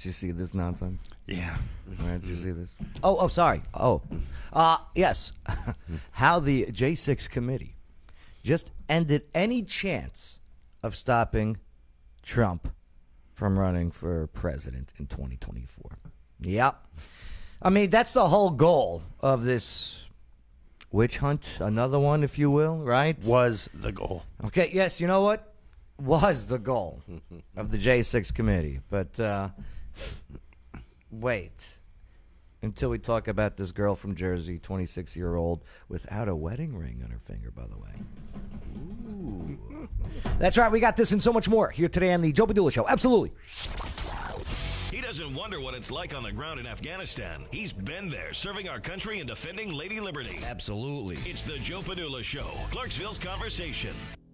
you see this nonsense? Yeah. All right, did you see this? Oh, sorry. Yes. How the J6 committee just ended any chance of stopping Trump from running for president in 2024. Yep. I mean, that's the whole goal of this witch hunt, another one, if you will, right? Was the goal. Okay, yes, you know what? Was the goal of the J6 committee. But wait until we talk about this girl from Jersey, 26-year-old, without a wedding ring on her finger, by the way. Ooh. That's right, we got this and so much more here today on the Joe Padula Show. Absolutely. He doesn't wonder what it's like on the ground in Afghanistan. He's been there, serving our country and defending Lady Liberty. Absolutely. It's the Joe Padula Show, Clarksville's Conversation.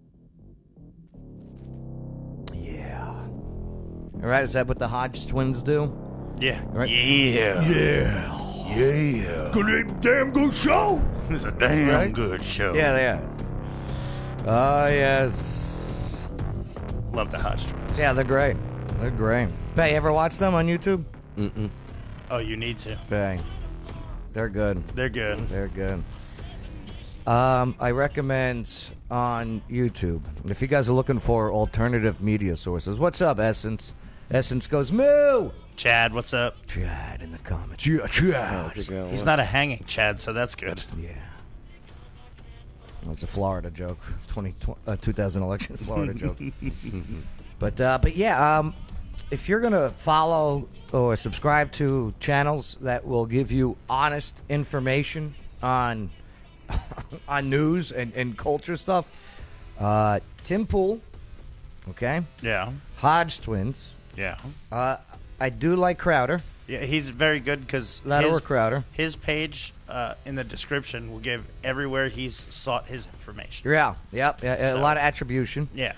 Yeah. All right, is that what the Hodge twins do? Yeah. Right. Yeah. Yeah. Good, damn good show. It's a damn good show. Yeah, they are. Oh, yes. Love the Hodge twins. Yeah, they're great. They're great. Bay, ever watch them on YouTube? Mm-mm. Oh, you need to. Bay. They're good. They're good. They're good. I recommend on YouTube, if you guys are looking for alternative media sources. What's up, Essence? Essence goes, moo! Chad, what's up? Chad in the comments. Yeah, Chad. He's not a hanging Chad, so that's good. Yeah. Well, it's a Florida joke. 2000 election Florida joke. But yeah, if you're going to follow or subscribe to channels that will give you honest information on on news and culture stuff, Tim Pool, okay? Yeah. Hodge twins. Yeah. I do like Crowder. Yeah, he's very good because Crowder. His page in the description will give everywhere he's sought his information. Yeah, yep. A lot of attribution. Yeah.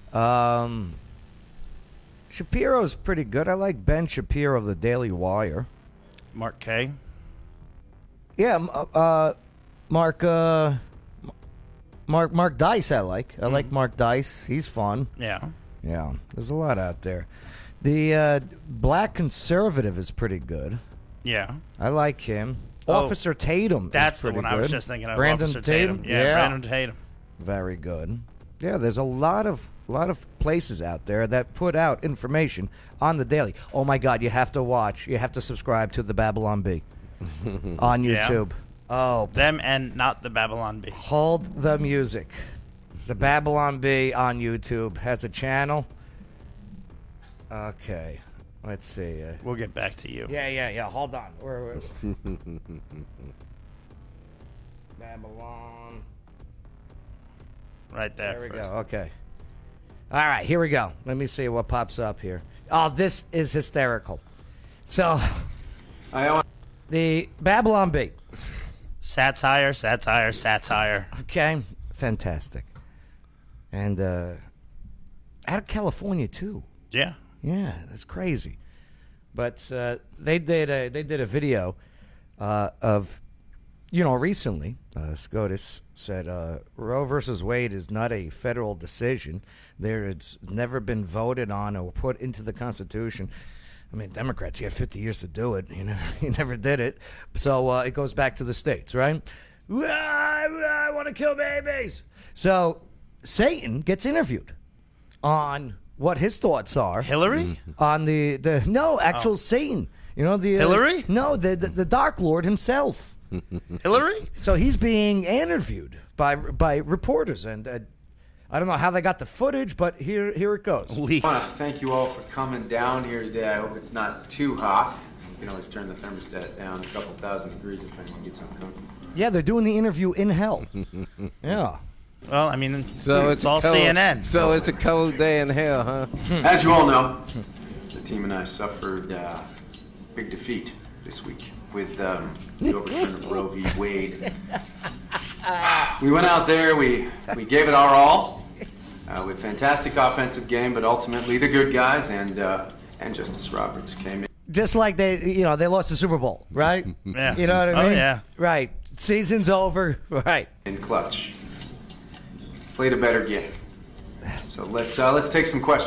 Shapiro's pretty good. I like Ben Shapiro of the Daily Wire. Mark K. Yeah, Mark Dice I like. I like Mark Dice. He's fun. Yeah. Yeah, there's a lot out there. The Black Conservative is pretty good. Yeah. I like him. Oh, Officer Tatum That's is the pretty one good. I was just thinking of. Brandon Officer Tatum. Yeah, Brandon Tatum. Very good. Yeah, there's a lot of places out there that put out information on the daily. Oh my God, you have to watch. You have to subscribe to the Babylon Bee on YouTube. Oh, them and not the Babylon Bee. Hold the music. The Babylon Bee on YouTube has a channel. Okay, let's see. We'll get back to you. Yeah. Hold on. Where Babylon. Right there. There we go. Okay. All right, here we go. Let me see what pops up here. Oh, this is hysterical. So, the Babylon Bee. Satire. Okay, fantastic. And out of California too. Yeah. Yeah, that's crazy. But they did a video of, recently, SCOTUS said Roe versus Wade is not a federal decision. It's never been voted on or put into the Constitution. I mean, Democrats, you had 50 years to do it. You never did it. So it goes back to the states, right? I want to kill babies. So Satan gets interviewed on what his thoughts are. Hillary? On Satan. Hillary? No, the Dark Lord himself. Hillary? So he's being interviewed by reporters, and I don't know how they got the footage, but here it goes. I want to thank you all for coming down here today. I hope it's not too hot. You can always turn the thermostat down a couple thousand degrees if anyone gets uncomfortable. Yeah, they're doing the interview in hell. Yeah. Well, I mean, so it's all CNN. So it's a cold day in hell, huh? As you all know, the team and I suffered a big defeat this week with the overturn of Roe v. Wade. We went out there, we gave it our all with fantastic offensive game, but ultimately the good guys and Justice Roberts came in. Just like they lost the Super Bowl, right? Yeah. You know what I mean? Oh, yeah. Right. Season's over. Right. In clutch. Played a better game. So let's take some questions.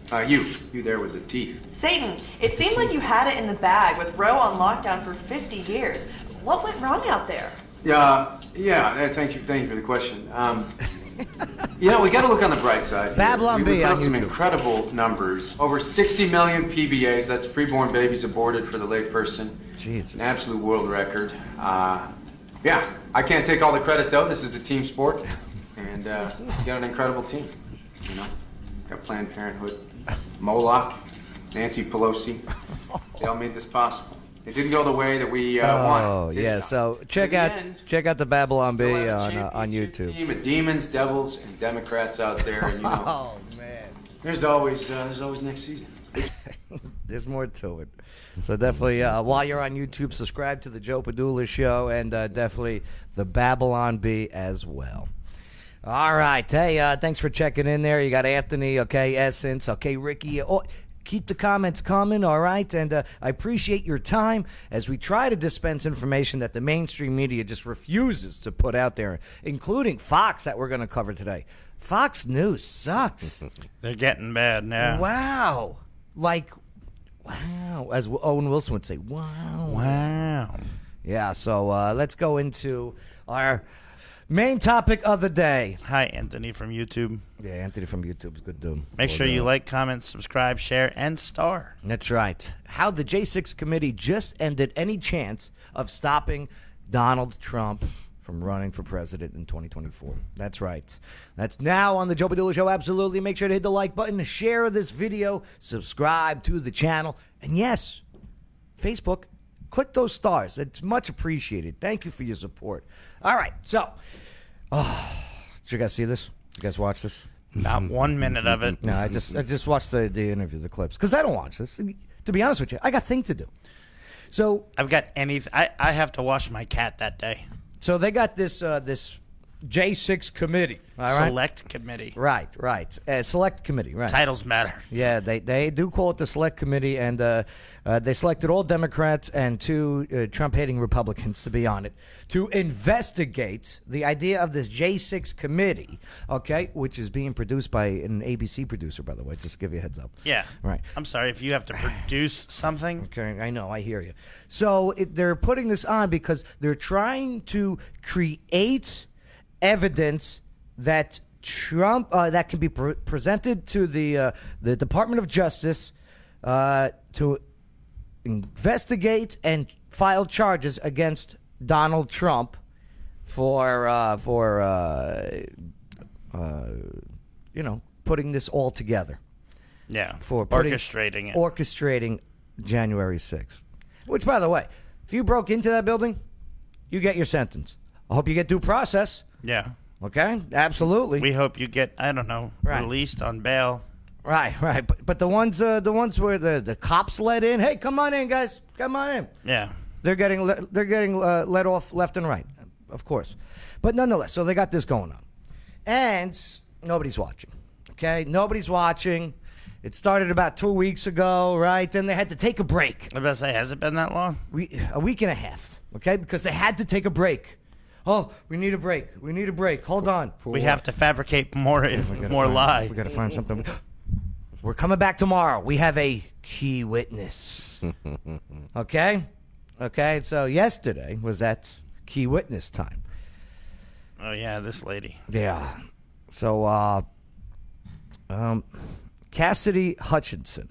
You there with the teeth. Satan, it seemed like you had it in the bag with Roe on lockdown for 50 years. What went wrong out there? Thank you for the question. We got to look on the bright side. Babylon we Bee put on up some YouTube. incredible numbers. Over 60 million PBAs, that's preborn babies aborted for the layperson. Jeez. An absolute world record. I can't take all the credit, though. This is a team sport. And you got an incredible team. Got Planned Parenthood, Moloch, Nancy Pelosi. They all made this possible. It didn't go the way that we wanted. Oh, this yeah. time. So check In the out end, the Babylon Bee still have a on championship YouTube. Team of demons, devils, and Democrats out there, and Oh man, there's always next season. there's more to it. So definitely, while you're on YouTube, subscribe to the Joe Padula Show and definitely the Babylon Bee as well. All right, hey, thanks for checking in there. You got Anthony, okay, Essence, okay, Ricky. Keep the comments coming, all right? And I appreciate your time as we try to dispense information that the mainstream media just refuses to put out there, including Fox that we're going to cover today. Fox News sucks. They're getting bad now. Wow. Wow. As Owen Wilson would say, wow. Wow. Yeah, so let's go into our main topic of the day. Hi, Anthony from YouTube. Yeah, Anthony from YouTube is good dude. Make sure you like, comment, subscribe, share, and star. That's right. How the J6 committee just ended any chance of stopping Donald Trump from running for president in 2024. That's right. That's now on the Joe Padula Show. Absolutely. Make sure to hit the like button, share this video, subscribe to the channel, and yes, Facebook, click those stars. It's much appreciated. Thank you for your support. All right. So, did you guys see this? You guys watch this? Not 1 minute of it. No, I just watched the interview, the clips, because I don't watch this. To be honest with you, I got things to do. So I've got anything. I have to wash my cat that day. So they got this this J6 committee. All right? Select committee. Right. Select committee, right. Titles matter. Yeah, they do call it the select committee, and they selected all Democrats and 2 Trump-hating Republicans to be on it to investigate the idea of this J6 committee, okay, which is being produced by an ABC producer, by the way, just to give you a heads up. Yeah. Right. I'm sorry if you have to produce something. Okay, I know, I hear you. So they're putting this on because they're trying to create evidence that Trump that can be presented to the Department of Justice to investigate and file charges against Donald Trump for putting this all together. Yeah. For orchestrating it. Orchestrating January 6th. Which, by the way, if you broke into that building, you get your sentence. I hope you get due process. Yeah. Okay? Absolutely. We hope you get, I don't know, Right. released on bail. Right. But the ones where the cops let in, hey, come on in, guys, come on in. Yeah. They're getting let off left and right, of course. But nonetheless, so they got this going on, and nobody's watching. Okay, nobody's watching. It started about 2 weeks ago, right? Then they had to take a break. I was about to say, has it been that long? A week and a half. Okay, because they had to take a break. Oh, we need a break. We need a break. Hold on. We have to fabricate more We lies. We got to find something. We're coming back tomorrow. We have a key witness. Okay? Okay, so yesterday was that key witness time. Oh, yeah, this lady. Yeah. So, Cassidy Hutchinson.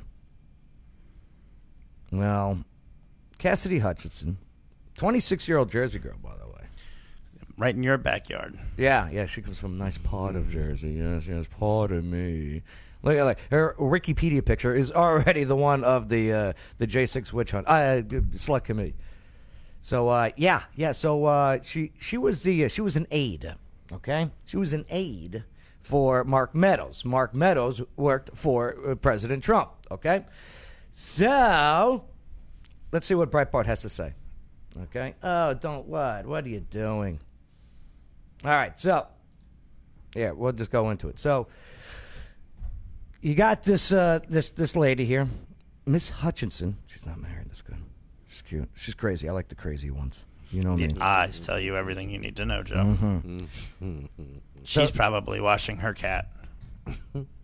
Well, Cassidy Hutchinson, 26-year-old Jersey girl, by the way. Right in your backyard. Yeah, she comes from a nice part of Jersey. Yes, part of me. Look at her Wikipedia picture is already the one of the J6 witch hunt select committee. So So she was an aide. Okay, she was an aide for Mark Meadows. Mark Meadows worked for President Trump. Okay, so let's see what Breitbart has to say. Okay. Oh, don't what? What are you doing? All right, so yeah, we'll just go into it. So you got this lady here, Miss Hutchinson. She's not married. That's good. She's cute. She's crazy. I like the crazy ones. You know me. The eyes tell you everything you need to know, Joe. Mm-hmm. She's probably washing her cat.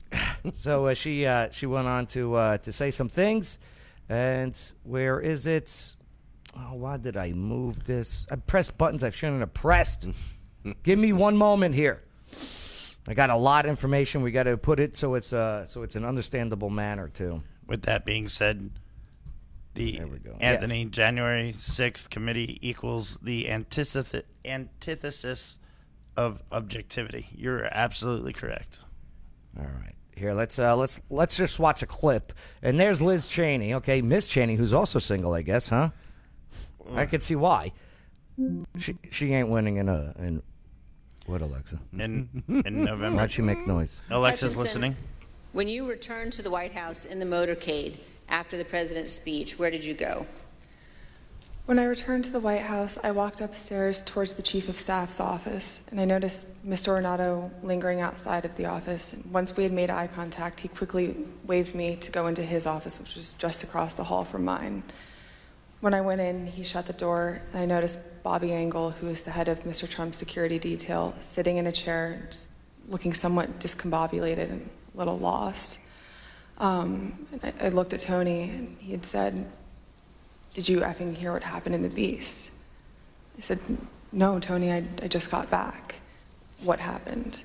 So she went on to say some things, and where is it? Oh, why did I move this? I pressed buttons I shouldn't have pressed. Give me one moment here. I got a lot of information. We got to put it so it's an understandable manner too. With that being said, the There we go. Anthony January 6th committee equals the antithesis of objectivity. You're absolutely correct. All right. Here, let's just watch a clip. And there's Liz Cheney. Okay, Miss Cheney, who's also single, I guess, huh? I could see why. She ain't winning in what, Alexa? In November. Why'd she make noise? Alexa's listening. When you returned to the White House in the motorcade after the president's speech, where did you go? When I returned to the White House, I walked upstairs towards the Chief of Staff's office, and I noticed Mr. Ornato lingering outside of the office. Once we had made eye contact, he quickly waved me to go into his office, which was just across the hall from mine. When I went in, he shut the door, and I noticed Bobby Engel, who is the head of Mr. Trump's security detail, sitting in a chair, just looking somewhat discombobulated and a little lost. And I looked at Tony, and he had said, "Did you effing hear what happened in the Beast?" I said, "No, Tony, I just got back. What happened?"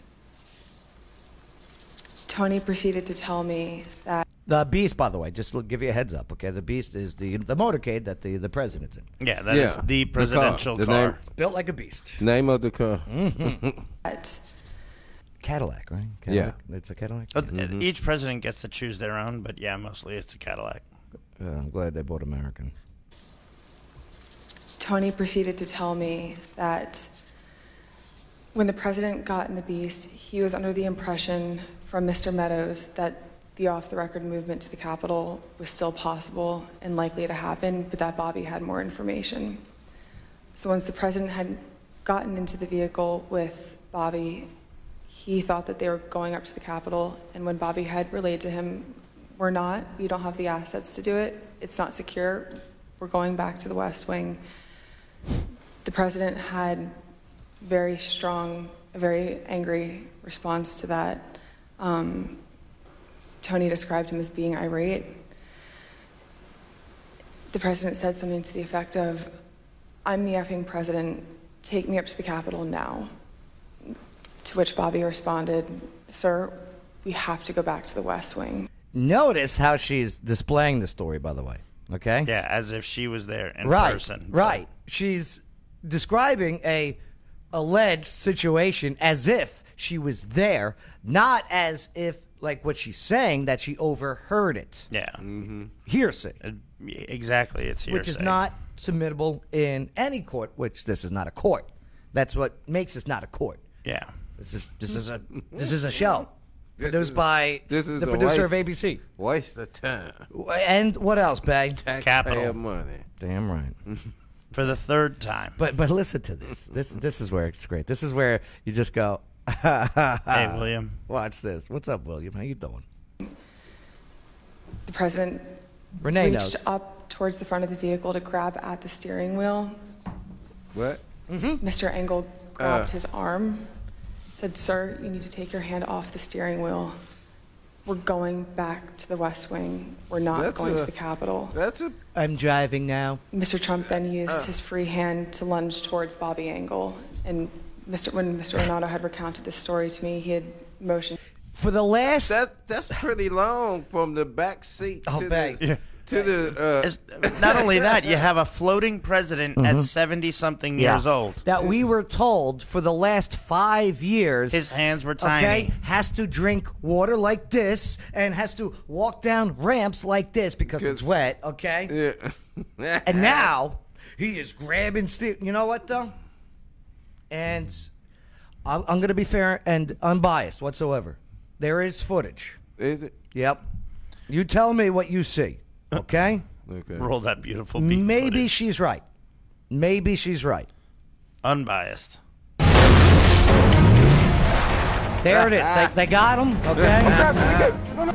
Tony proceeded to tell me that The Beast, by the way, just to give you a heads up, okay? The Beast is the motorcade that the president's in. Yeah, that is the presidential The car. name- Built like a beast. Name of the car. Cadillac, right? Yeah. It's a Cadillac? Each president gets to choose their own, but yeah, mostly it's a Cadillac. I'm glad they bought American. Tony proceeded to tell me that when the president got in the Beast, he was under the impression from Mr. Meadows that the off-the-record movement to the Capitol was still possible and likely to happen, but that Bobby had more information. So once the president had gotten into the vehicle with Bobby, he thought that they were going up to the Capitol, and when Bobby had relayed to him, "We're not, we don't have the assets to do it, it's not secure, we're going back to the West Wing," the president had very strong, a very angry response to that. Tony described him as being irate. The president said something to the effect of, "I'm the effing president, take me up to the Capitol now." To which Bobby responded, "Sir, we have to go back to the West Wing." Notice how she's displaying the story, by the way, okay? Yeah, as if she was there in Right, person. right. She's describing a alleged situation as if she was there, not as if, like what she's saying, that she overheard it. Yeah. Hearsay. Exactly, it's hearsay. Which is not submittable in any court, which this is not a court. That's what makes this not a court. Yeah. This is a show produced by this is the a producer of waste- ABC. Waste of time. And what else, Bay? Taxpayer Capital. money. Damn right. For the third time. But listen to this. This is where it's great. This is where you just go, Hey, William. watch this. What's up, William? How you doing? The president Renee reached knows. up towards the front of the vehicle to grab at the steering wheel. What? Mr. Engel grabbed his arm, said, "Sir, you need to take your hand off the steering wheel. We're going back to the West Wing. We're not That's going a- to the Capitol." That's a I'm driving now. Mr. Trump then used his free hand to lunge towards Bobby Engel. And when Mr. Renato had recounted this story to me, he had motioned. For the last... that's pretty long from the back seat Oh, to Bay. the to the. It's, not only that, you have a floating president at 70-something years old. That we were told for the last 5 years... His hands were tiny. Okay, has to drink water like this and has to walk down ramps like this because it's wet, okay? Yeah. And now he is grabbing You know what, though? And I'm going to be fair and unbiased whatsoever. There is footage. Is it? Yep. You tell me what you see, okay? Okay. Roll that beautiful beat Maybe footage. she's right. Maybe she's right. Unbiased. There it is. They got him, okay?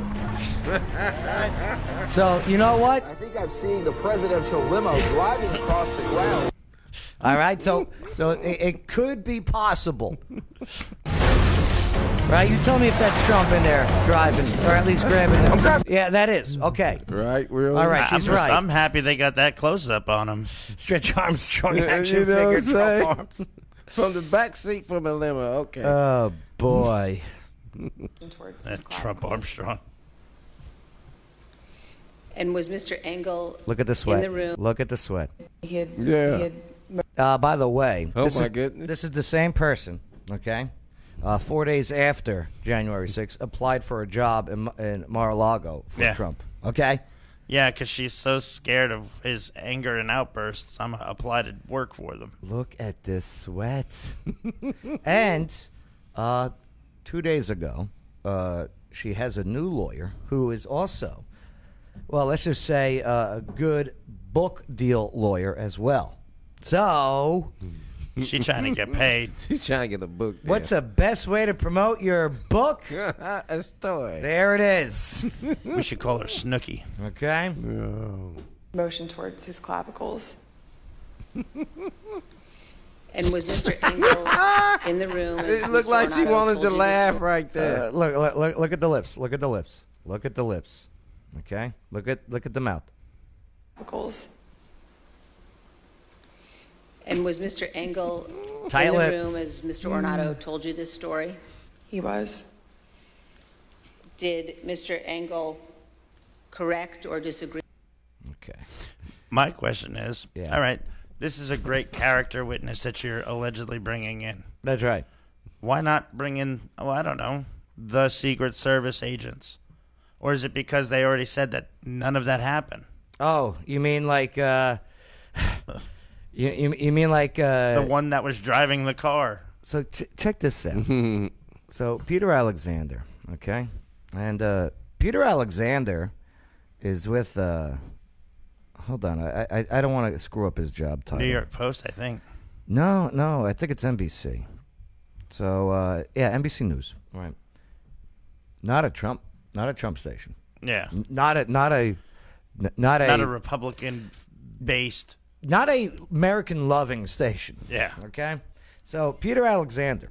So, you know what? I think I'm seeing the presidential limo driving across the ground. All right, so it could be possible. Right? You tell me if that's Trump in there driving, or at least grabbing them. Yeah, that is. Okay. Right, really? All right, she's right. I'm happy they got that close up on him. Stretch Armstrong action You know what I'm figure saying? Trump arms. From the back seat from a limo. Okay. Oh, boy. Towards his That Trump clavicles. Armstrong. And was Mr. Engel Look at the in sweat. the room? Look at the sweat. He had, Yeah. he had By the way, Oh, this my is, goodness. this is the same person, okay? 4 days after January 6th, applied for a job in Mar-a-Lago for Yeah. Trump, okay? Yeah, because she's so scared of his anger and outbursts. I'm gonna apply to work for them. Look at this sweat. And 2 days ago, she has a new lawyer who is also, well, let's just say a good book deal lawyer as well. So, She's trying to get paid. She's trying to get a book. what's the best way to promote your book? a story? There it is. We should call her Snooky. Okay? motion towards his clavicles. And was Mr. Engel in the room? as It looked Mr. like she Ornato wanted told to you laugh this- right there. Look at the lips. Look at the lips. Look at the lips. Okay? Look at the mouth. Clavicles. And was Mr. Engel Tight in the lip. room as Mr. Ornato told you this story? He was. Did Mr. Engel correct or disagree? Okay. My question is, Yeah. all right, this is a great character witness that you're allegedly bringing in. That's right. Why not bring in, I don't know, the Secret Service agents? Or is it because they already said that none of that happened? Oh, you mean like you mean like The one that was driving the car. So check this out. So Peter Alexander, okay? And Peter Alexander is with hold on. I don't want to screw up his job title. New York Post, I think. No, I think it's NBC. So yeah, NBC News. Right. Not a Trump station. Yeah. Not a Not a Republican-based. not a American loving station. Yeah. Okay? So Peter Alexander,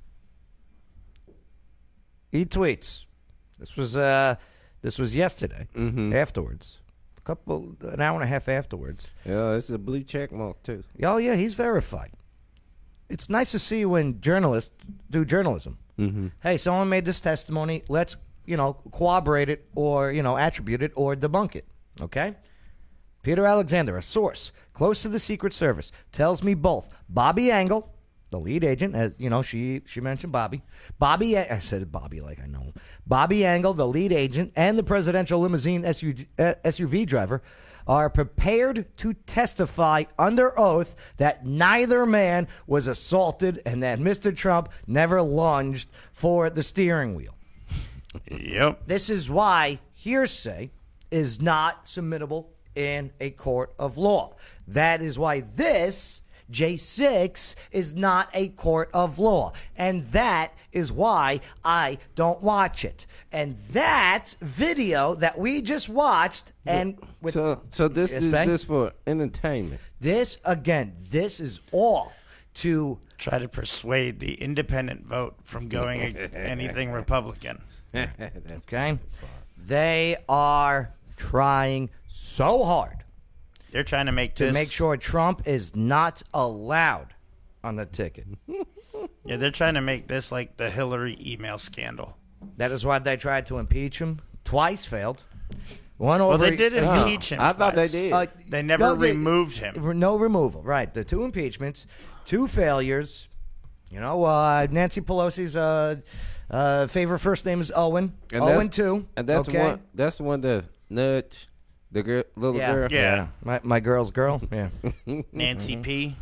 he tweets. This was yesterday. Afterwards, an hour and a half afterwards. Yeah, it's a blue check mark too. Oh yeah, he's verified. It's nice to see when journalists do journalism. Hey, someone made this testimony. Let's corroborate it or attribute it or debunk it. Okay. Peter Alexander, a source close to the Secret Service, tells me both Bobby Engel, the lead agent, as she mentioned Bobby. I said Bobby like I know him. Bobby Engel, the lead agent, and the presidential limousine SUV driver are prepared to testify under oath that neither man was assaulted and that Mr. Trump never lunged for the steering wheel. Yep. This is why hearsay is not submittable in a court of law. That is why this J6 is not a court of law. And that is why I don't watch it. And that video that we just watched and with So this Yes, is Bang? this for entertainment. this is all to Try to persuade the independent vote from going anything Republican. okay. They are trying so hard They're trying to make to this. make sure Trump is not allowed on the ticket. Yeah, they're trying to make this like the Hillary email scandal. That is why they tried to impeach him twice, failed. One over. Well, they did impeach him. I thought they twice. did. They never removed him. No removal. Right. The two impeachments, two failures. Nancy Pelosi's favorite first name is Owen. And Owen that's- too. And that's okay? one. That's the one that nudge the little Yeah. girl. Yeah. My girl's girl. Yeah. Nancy P.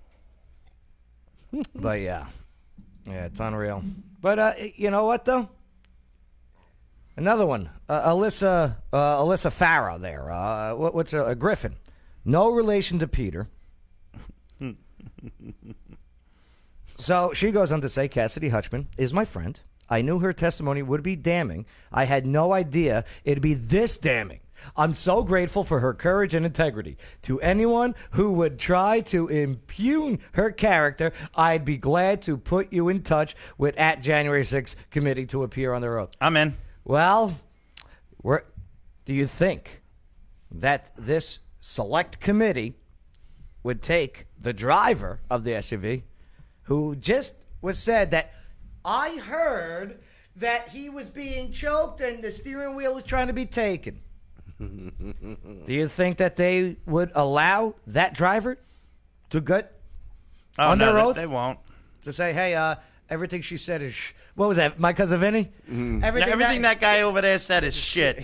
But yeah, it's unreal. But you know what though? Another one, Alyssa Farah there. What's a Griffin? No relation to Peter. So she goes on to say, Cassidy Hutchman is my friend. I knew her testimony would be damning. I had no idea it'd be this damning. I'm so grateful for her courage and integrity. To anyone who would try to impugn her character, I'd be glad to put you in touch with at January 6th committee to appear on their oath. I'm in. Well, do you think that this select committee would take the driver of the SUV, who just was said that I heard that he was being choked and the steering wheel was trying to be taken? Do you think that they would allow that driver to get on their oath? They won't. To say, hey, everything she said is, what was that, my cousin Vinny? Everything that guy over there said is shit.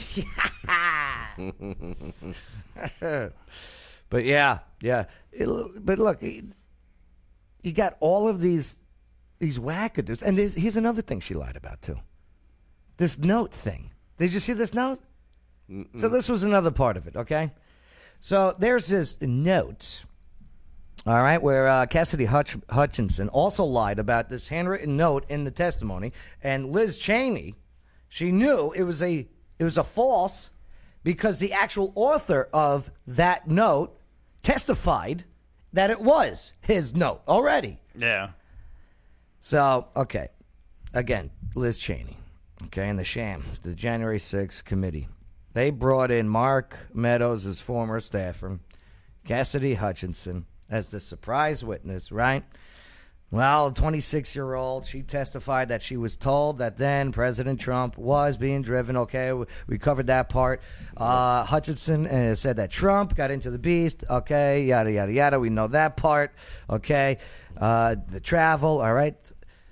But yeah. But look, you got all of these wackadoos. And here's another thing she lied about, too. This note thing. Did you see this note? So this was another part of it, okay? So there's this note, all right, where Cassidy Hutchinson also lied about this handwritten note in the testimony. And Liz Cheney, she knew it was a false because the actual author of that note testified that it was his note already. Yeah. So, okay. Again, Liz Cheney, okay, and the sham, the January 6th committee. They brought in Mark Meadows as former staffer, Cassidy Hutchinson as the surprise witness, right? Well, a 26-year-old, she testified that she was told that then President Trump was being driven. Okay, we covered that part. Hutchinson said that Trump got into the beast. Okay, yada, yada, yada. We know that part. Okay, the travel, all right.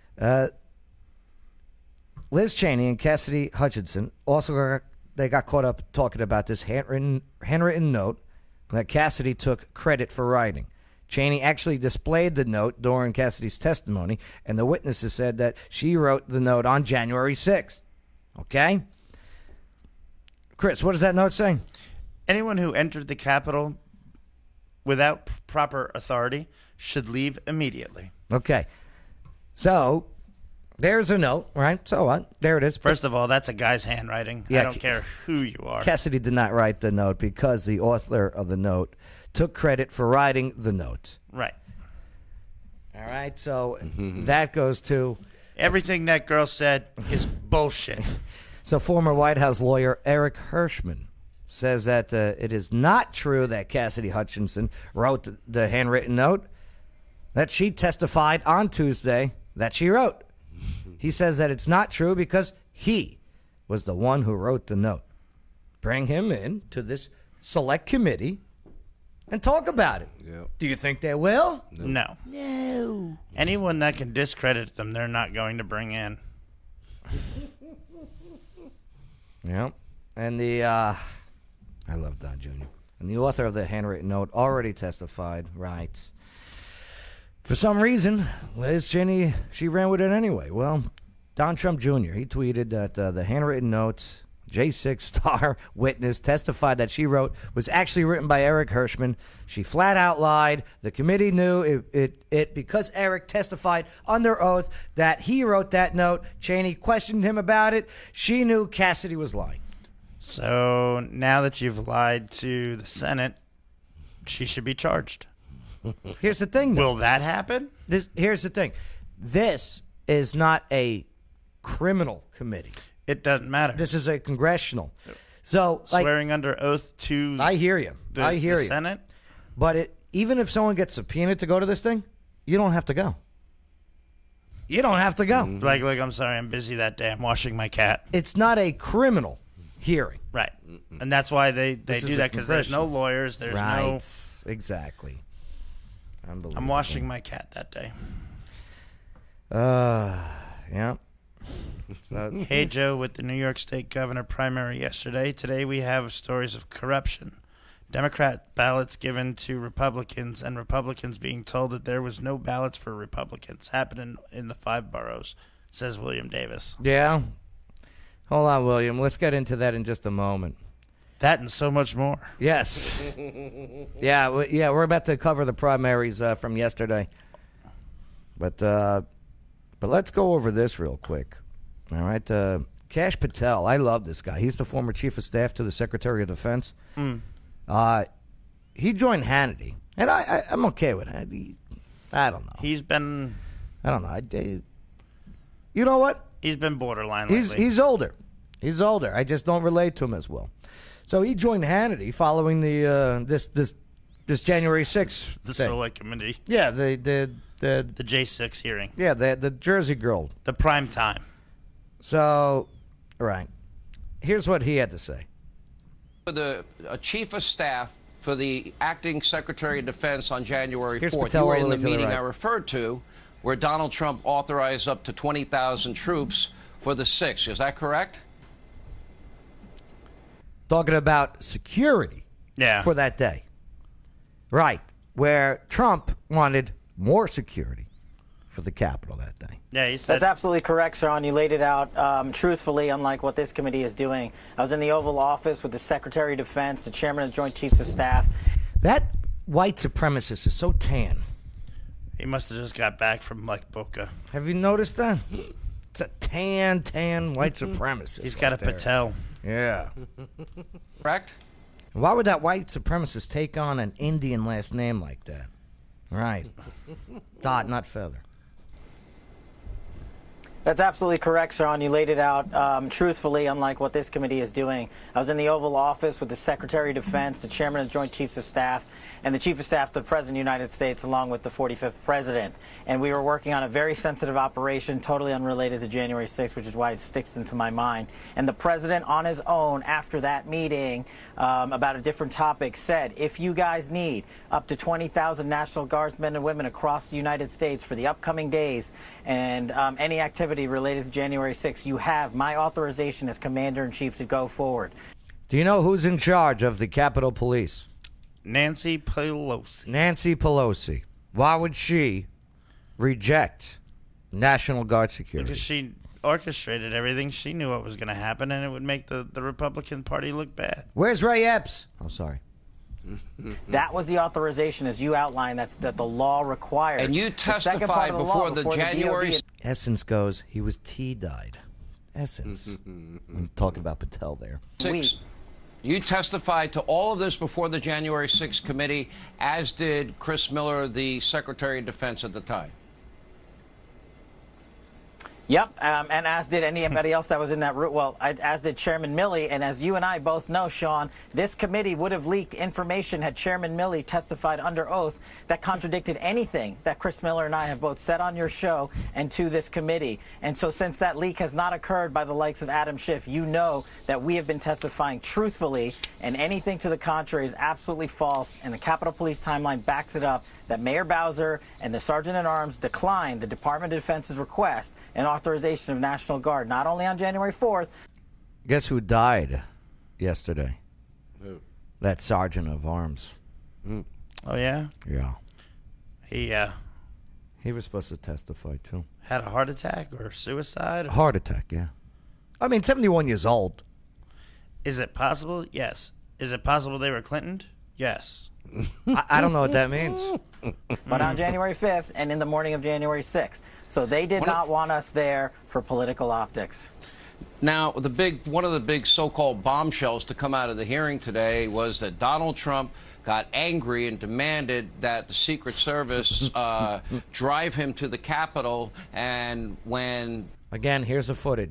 Liz Cheney and Cassidy Hutchinson also got caught up talking about this handwritten note that Cassidy took credit for writing. Cheney actually displayed the note during Cassidy's testimony, and the witnesses said that she wrote the note on January 6th. Okay? Chris, what does that note say? Anyone who entered the Capitol without proper authority should leave immediately. Okay. So, there's a note, right? So what? There it is. First of all, that's a guy's handwriting. Yeah, I don't care who you are. Cassidy did not write the note because the author of the note took credit for writing the note. Right. All right, so that goes to... Everything that girl said is bullshit. So former White House lawyer Eric Hirschman says that it is not true that Cassidy Hutchinson wrote the handwritten note, that she testified on Tuesday that she wrote. He says that it's not true because he was the one who wrote the note. Bring him in to this select committee and talk about it. Yep. Do you think they will? No. No. Anyone that can discredit them, they're not going to bring in. Yep. And I love Don Jr. And the author of the handwritten note already testified, right? For some reason, Liz Cheney, she ran with it anyway. Well, Don Trump Jr., he tweeted that the handwritten note J6 star witness testified that she wrote was actually written by Eric Hirschman. She flat out lied. The committee knew it because Eric testified under oath that he wrote that note. Cheney questioned him about it. She knew Cassidy was lying. So now that you've lied to the Senate, she should be charged. Here's the thing, though. Will that happen? Here's the thing. This is not a criminal committee. It doesn't matter. This is a congressional. So, swearing under oath to I hear you. the Senate. But even if someone gets subpoenaed to go to this thing, you don't have to go. You don't have to go. Like, I'm sorry, I'm busy that day. I'm washing my cat. It's not a criminal hearing. Right. And that's why they do that, because there's no lawyers. There's no... Exactly. Unbelievable. I'm washing my cat that day. Yeah. Hey, Joe, with the New York State governor primary yesterday, today we have stories of corruption. Democrat ballots given to Republicans and Republicans being told that there was no ballots for Republicans happening in the 5 boroughs, says William Davis. Yeah. Hold on, William. Let's get into that in just a moment. That and so much more. Yes. Yeah, we're about to cover the primaries from yesterday. But let's go over this real quick. All right. Kash Patel. I love this guy. He's the former chief of staff to the Secretary of Defense. He joined Hannity, and I'm okay with it. I don't know. He's been... I don't know. You know what? He's been borderline lately. He's older. He's older. I just don't relate to him as well. So he joined Hannity following the this January 6th the thing. Select Committee. Yeah, the J6 hearing. Yeah, the Jersey girl. The prime time. So, right. Here's what he had to say. The chief of staff for the acting Secretary of Defense on January 4th. Patel, you were in the to the meeting right. I referred to where Donald Trump authorized up to 20,000 troops for the 6th. Is that correct? Talking about security for that day. Right. Where Trump wanted more security for the Capitol that day. Yeah, he said... That's absolutely correct, Sean. You laid it out truthfully, unlike what this committee is doing. I was in the Oval Office with the Secretary of Defense, the Chairman of the Joint Chiefs of Staff. That white supremacist is so tan. He must have just got back from, like, Boca. Have you noticed that? It's a tan white supremacist. He's got a Patel. Yeah. Correct? Why would that white supremacist take on an Indian last name like that? Right. Dot, not feather. That's absolutely correct, Sean. You laid it out truthfully, unlike what this committee is doing. I was in the Oval Office with the Secretary of Defense, the Chairman of the Joint Chiefs of Staff, and the Chief of Staff to the President of the United States, along with the 45th President. And we were working on a very sensitive operation, totally unrelated to January 6th, which is why it sticks into my mind. And the President, on his own, after that meeting, about a different topic, said, if you guys need up to 20,000 National Guardsmen and women across the United States for the upcoming days and any activity related to January 6th, you have my authorization as Commander-in-Chief to go forward. Do you know who's in charge of the Capitol Police? Nancy Pelosi. Nancy Pelosi. Why would she reject National Guard security? Because she orchestrated everything. She knew what was going to happen, and it would make the Republican Party look bad. Where's Ray Epps? Oh, sorry. That was the authorization, as you outlined, that the law requires. And you testified before the January... Essence goes, he was T-dyed. Essence. I'm talking about Patel there. You testified to all of this before the January 6th committee, as did Chris Miller, the Secretary of Defense at the time. Yep, and as did anybody else that was in that room. Well, as did Chairman Milley. And as you and I both know, Sean, this committee would have leaked information had Chairman Milley testified under oath that contradicted anything that Chris Miller and I have both said on your show and to this committee. And so since that leak has not occurred by the likes of Adam Schiff, you know that we have been testifying truthfully, and anything to the contrary is absolutely false. And the Capitol Police timeline backs it up, that Mayor Bowser and the Sergeant-at-Arms declined the Department of Defense's request and authorization of National Guard, not only on January 4th. Guess who died yesterday? Who? That Sergeant of Arms. Oh, yeah? Yeah. He was supposed to testify, too. Had a heart attack or suicide? Heart attack, yeah. I mean, 71 years old. Is it possible? Yes. Is it possible they were Clinton? Yes. I don't know what that means. But on January 5th and in the morning of January 6th. So they did not want us there for political optics. Now, one of the big so-called bombshells to come out of the hearing today was that Donald Trump got angry and demanded that the Secret Service drive him to the Capitol, and when... Again, here's the footage.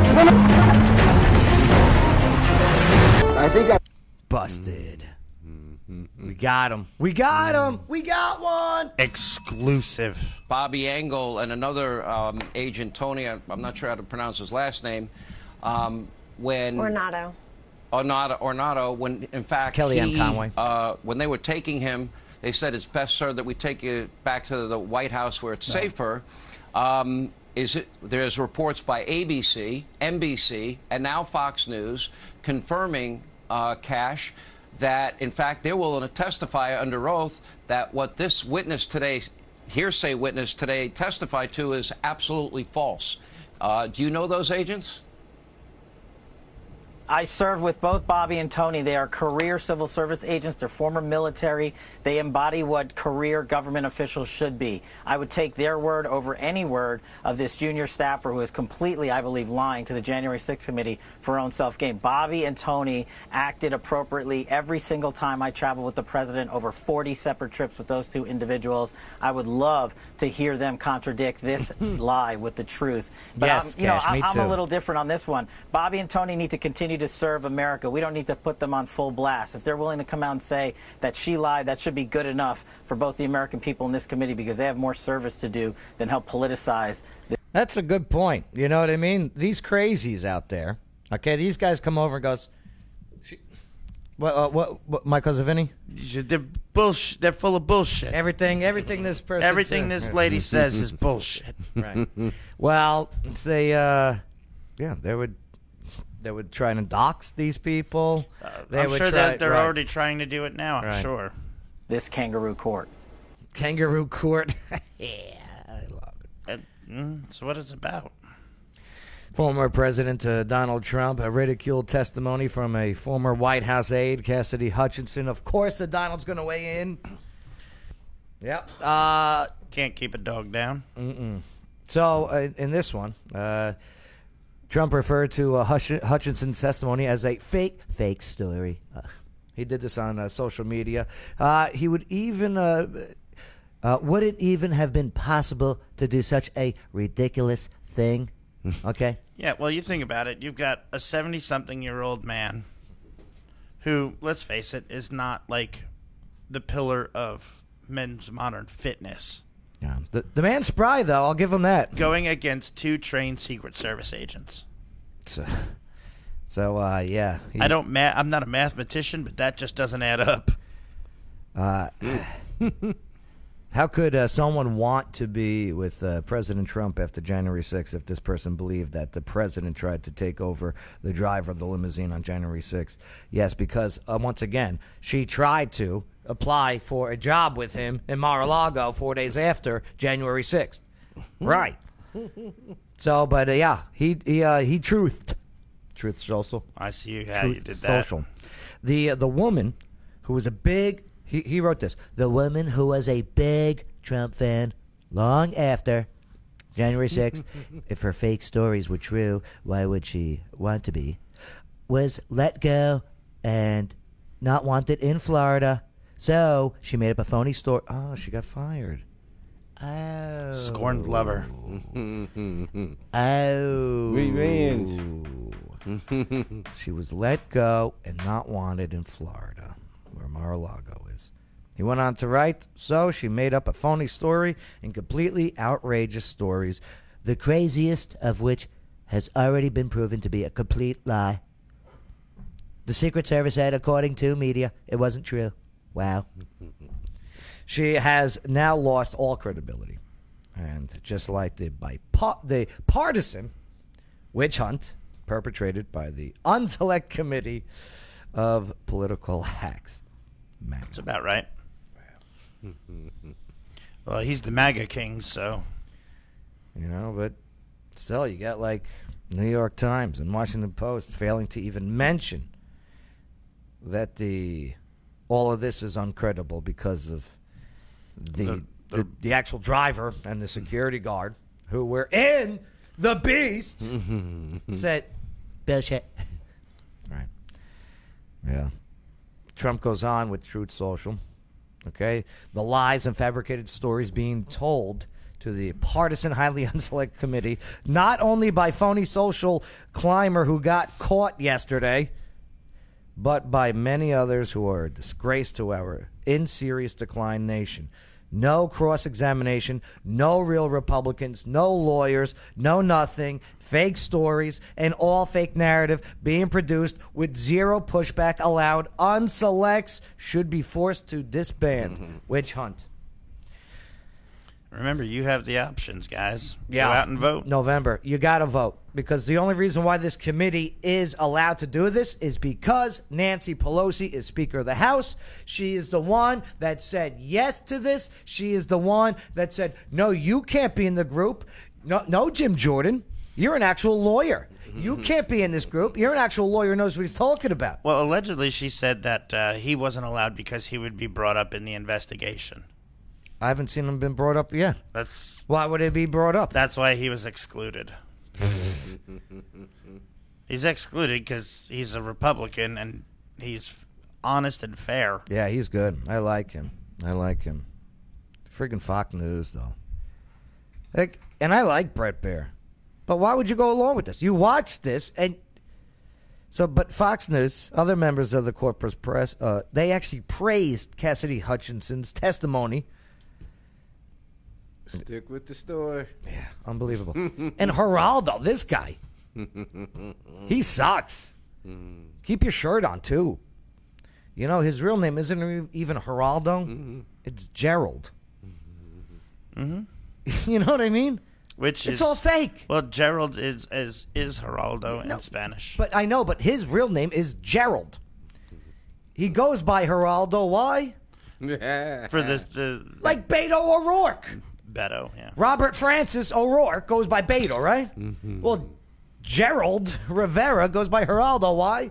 I think I... Busted. We got him. We got him. We got one. Exclusive. Bobby Engel and another agent, Tony, I'm not sure how to pronounce his last name, when... Ornato, when in fact Kellyanne Conway. When they were taking him, they said it's best, sir, that we take you back to the White House where it's safer. There's reports by ABC, NBC, and now Fox News confirming, Kash, that in fact they're willing to testify under oath that what this witness today, hearsay witness today, testified to is absolutely false. Do you know those agents? I served with both Bobby and Tony. They are career civil service agents. They're former military. They embody what career government officials should be. I would take their word over any word of this junior staffer who is completely, I believe, lying to the January 6th committee for her own self-gain. Bobby and Tony acted appropriately every single time I traveled with the president, over 40 separate trips with those two individuals. I would love to hear them contradict this lie with the truth. But yes, I'm a little different on this one. Bobby and Tony need to continue to serve America. We don't need to put them on full blast. If they're willing to come out and say that she lied, that should be good enough for both the American people in this committee, because they have more service to do than help politicize this. That's a good point. You know what I mean? These crazies out there, okay, these guys come over and goes, what my cousin Vinny? They're bullshit. They're full of bullshit. Everything this person Everything this lady says is bullshit. Right. Well, they would try and dox these people. I'm sure that they're already trying to do it now. I'm sure. This kangaroo court. Kangaroo court. Yeah, I love it. That's what it's about. Former President Donald Trump ridiculed testimony from a former White House aide, Cassidy Hutchinson. Of course, Donald's going to weigh in. Yep. Can't keep a dog down. So, in this one, Trump referred to Hutchinson's testimony as a fake story. He did this on social media. He would even wouldn't even have been possible to do such a ridiculous thing. Okay. Yeah, well, you think about it. You've got a 70-something-year-old man who, let's face it, is not like the pillar of men's modern fitness. Yeah. The man's spry, though. I'll give him that. Going against 2 trained Secret Service agents. So yeah. I'm not a mathematician, but that just doesn't add up. How could someone want to be with President Trump after January 6th if this person believed that the president tried to take over the driver of the limousine on January 6th? Yes, because, once again, she tried to apply for a job with him in Mar-a-Lago 4 days after January 6th. Right. So, but, yeah, he truthed. Truth Social. I see how you did that. Social. The woman who was a big... He wrote this. The woman who was a big Trump fan long after January 6th, if her fake stories were true, why would she want to be, was let go and not wanted in Florida. So she made up a phony story. Oh, she got fired. Oh. Scorned lover. Oh. Revenge. She was let go and not wanted in Florida, where Mar-a-Lago is. He went on to write, so she made up a phony story and completely outrageous stories, the craziest of which has already been proven to be a complete lie. The Secret Service said, according to media, it wasn't true. Wow. She has now lost all credibility. And just like the partisan witch hunt perpetrated by the Unselect Committee of Political Hacks. That's about right. Well, he's the MAGA king, so. You know, but still, you got like New York Times and Washington Post failing to even mention that all of this is uncredible because of the actual driver and the security guard who were in the Beast said, bullshit. Right. Yeah. Trump goes on with Truth Social. Okay. The lies and fabricated stories being told to the partisan, highly unselect committee, not only by phony social climber who got caught yesterday, but by many others who are a disgrace to our in serious decline nation. No cross-examination, no real Republicans, no lawyers, no nothing, fake stories, and all fake narrative being produced with zero pushback allowed. Unselects should be forced to disband. Witch hunt. Remember, you have the options, guys. Yeah. Go out and vote. November. You got to vote. Because the only reason why this committee is allowed to do this is because Nancy Pelosi is Speaker of the House. She is the one that said yes to this. She is the one that said, no, you can't be in the group. No, Jim Jordan. You're an actual lawyer. You can't be in this group. You're an actual lawyer who knows what he's talking about. Well, allegedly, she said that he wasn't allowed because he would be brought up in the investigation. I haven't seen him been brought up yet. That's Why would it be brought up? That's why he was excluded. He's excluded because he's a Republican and he's honest and fair. Yeah, he's good. I like him. Friggin' Fox News, though. And I like Bret Baier. But why would you go along with this? You watched this, and but Fox News, other members of the corporate press, they actually praised Cassidy Hutchinson's testimony. Stick with the story. Yeah, unbelievable. And Geraldo, this guy, he sucks. Keep your shirt on, too. You know, his real name isn't even Geraldo. It's Gerald. You know what I mean? It's all fake. Well, Gerald is Geraldo in Spanish. But I know, but his real name is Gerald. He goes by Geraldo. Why? For the like Beto O'Rourke. Beto, yeah. Robert Francis O'Rourke goes by Beto, right? Well, Gerald Rivera goes by Geraldo. Why?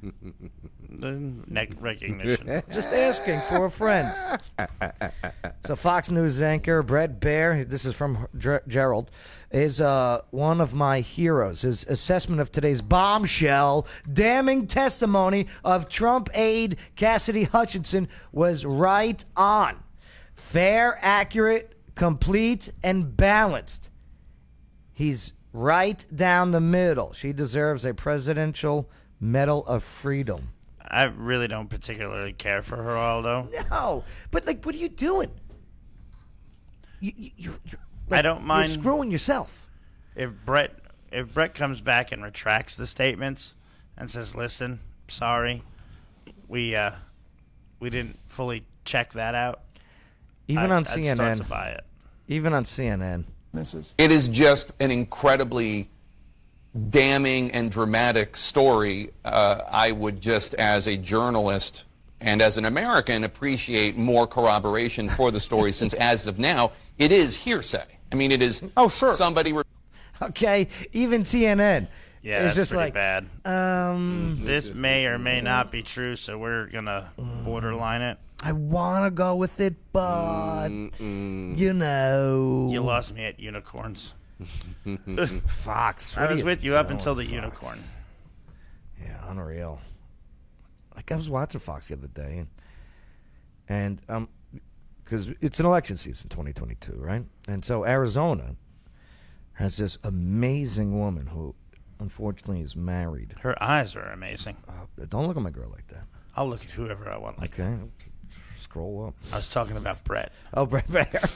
Neck recognition. Just asking for a friend. So Fox News anchor Bret Baier, this is from Gerald, is one of my heroes. His assessment of today's bombshell, damning testimony of Trump aide Cassidy Hutchinson was right on. Fair, accurate, complete, and balanced. He's right down the middle. She deserves a Presidential Medal of Freedom. I really don't particularly care for Geraldo. No, but what are you doing? You're I don't mind. You're screwing yourself. If Brett comes back and retracts the statements and says, "Listen, sorry, we didn't fully check that out," Even on CNN, I'd start to buy it. Even on CNN, it is just an incredibly damning and dramatic story. I would just, as a journalist and as an American, appreciate more corroboration for the story, since as of now, it is hearsay. I mean, it is somebody... Okay, even CNN. Yeah, it's that's just pretty like, bad. This may or may not be true, so we're going to borderline it. I want to go with it, but, you know. You lost me at unicorns. Fox. I was with you up until the unicorn. Yeah, unreal. Like, I was watching Fox the other day, and because it's an election season, 2022, right? And so Arizona has this amazing woman who, unfortunately, is married. Her eyes are amazing. Don't look at my girl like that. I'll look at whoever I want like okay. that. Scroll up. I was talking about Brett. Oh, Bret Baier.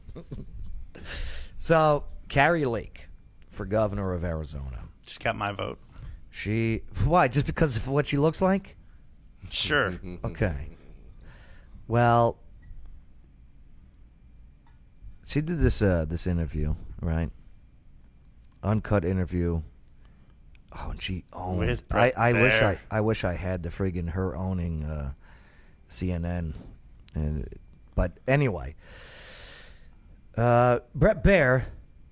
So, Carrie Lake for governor of Arizona. She's got my vote. Why? Just because of what she looks like? Sure. Okay. Well, she did this interview, right? Uncut interview. Oh, and she owned. With Bret I Baier. wish I had the friggin' her owning CNN. But anyway, Bret Baier.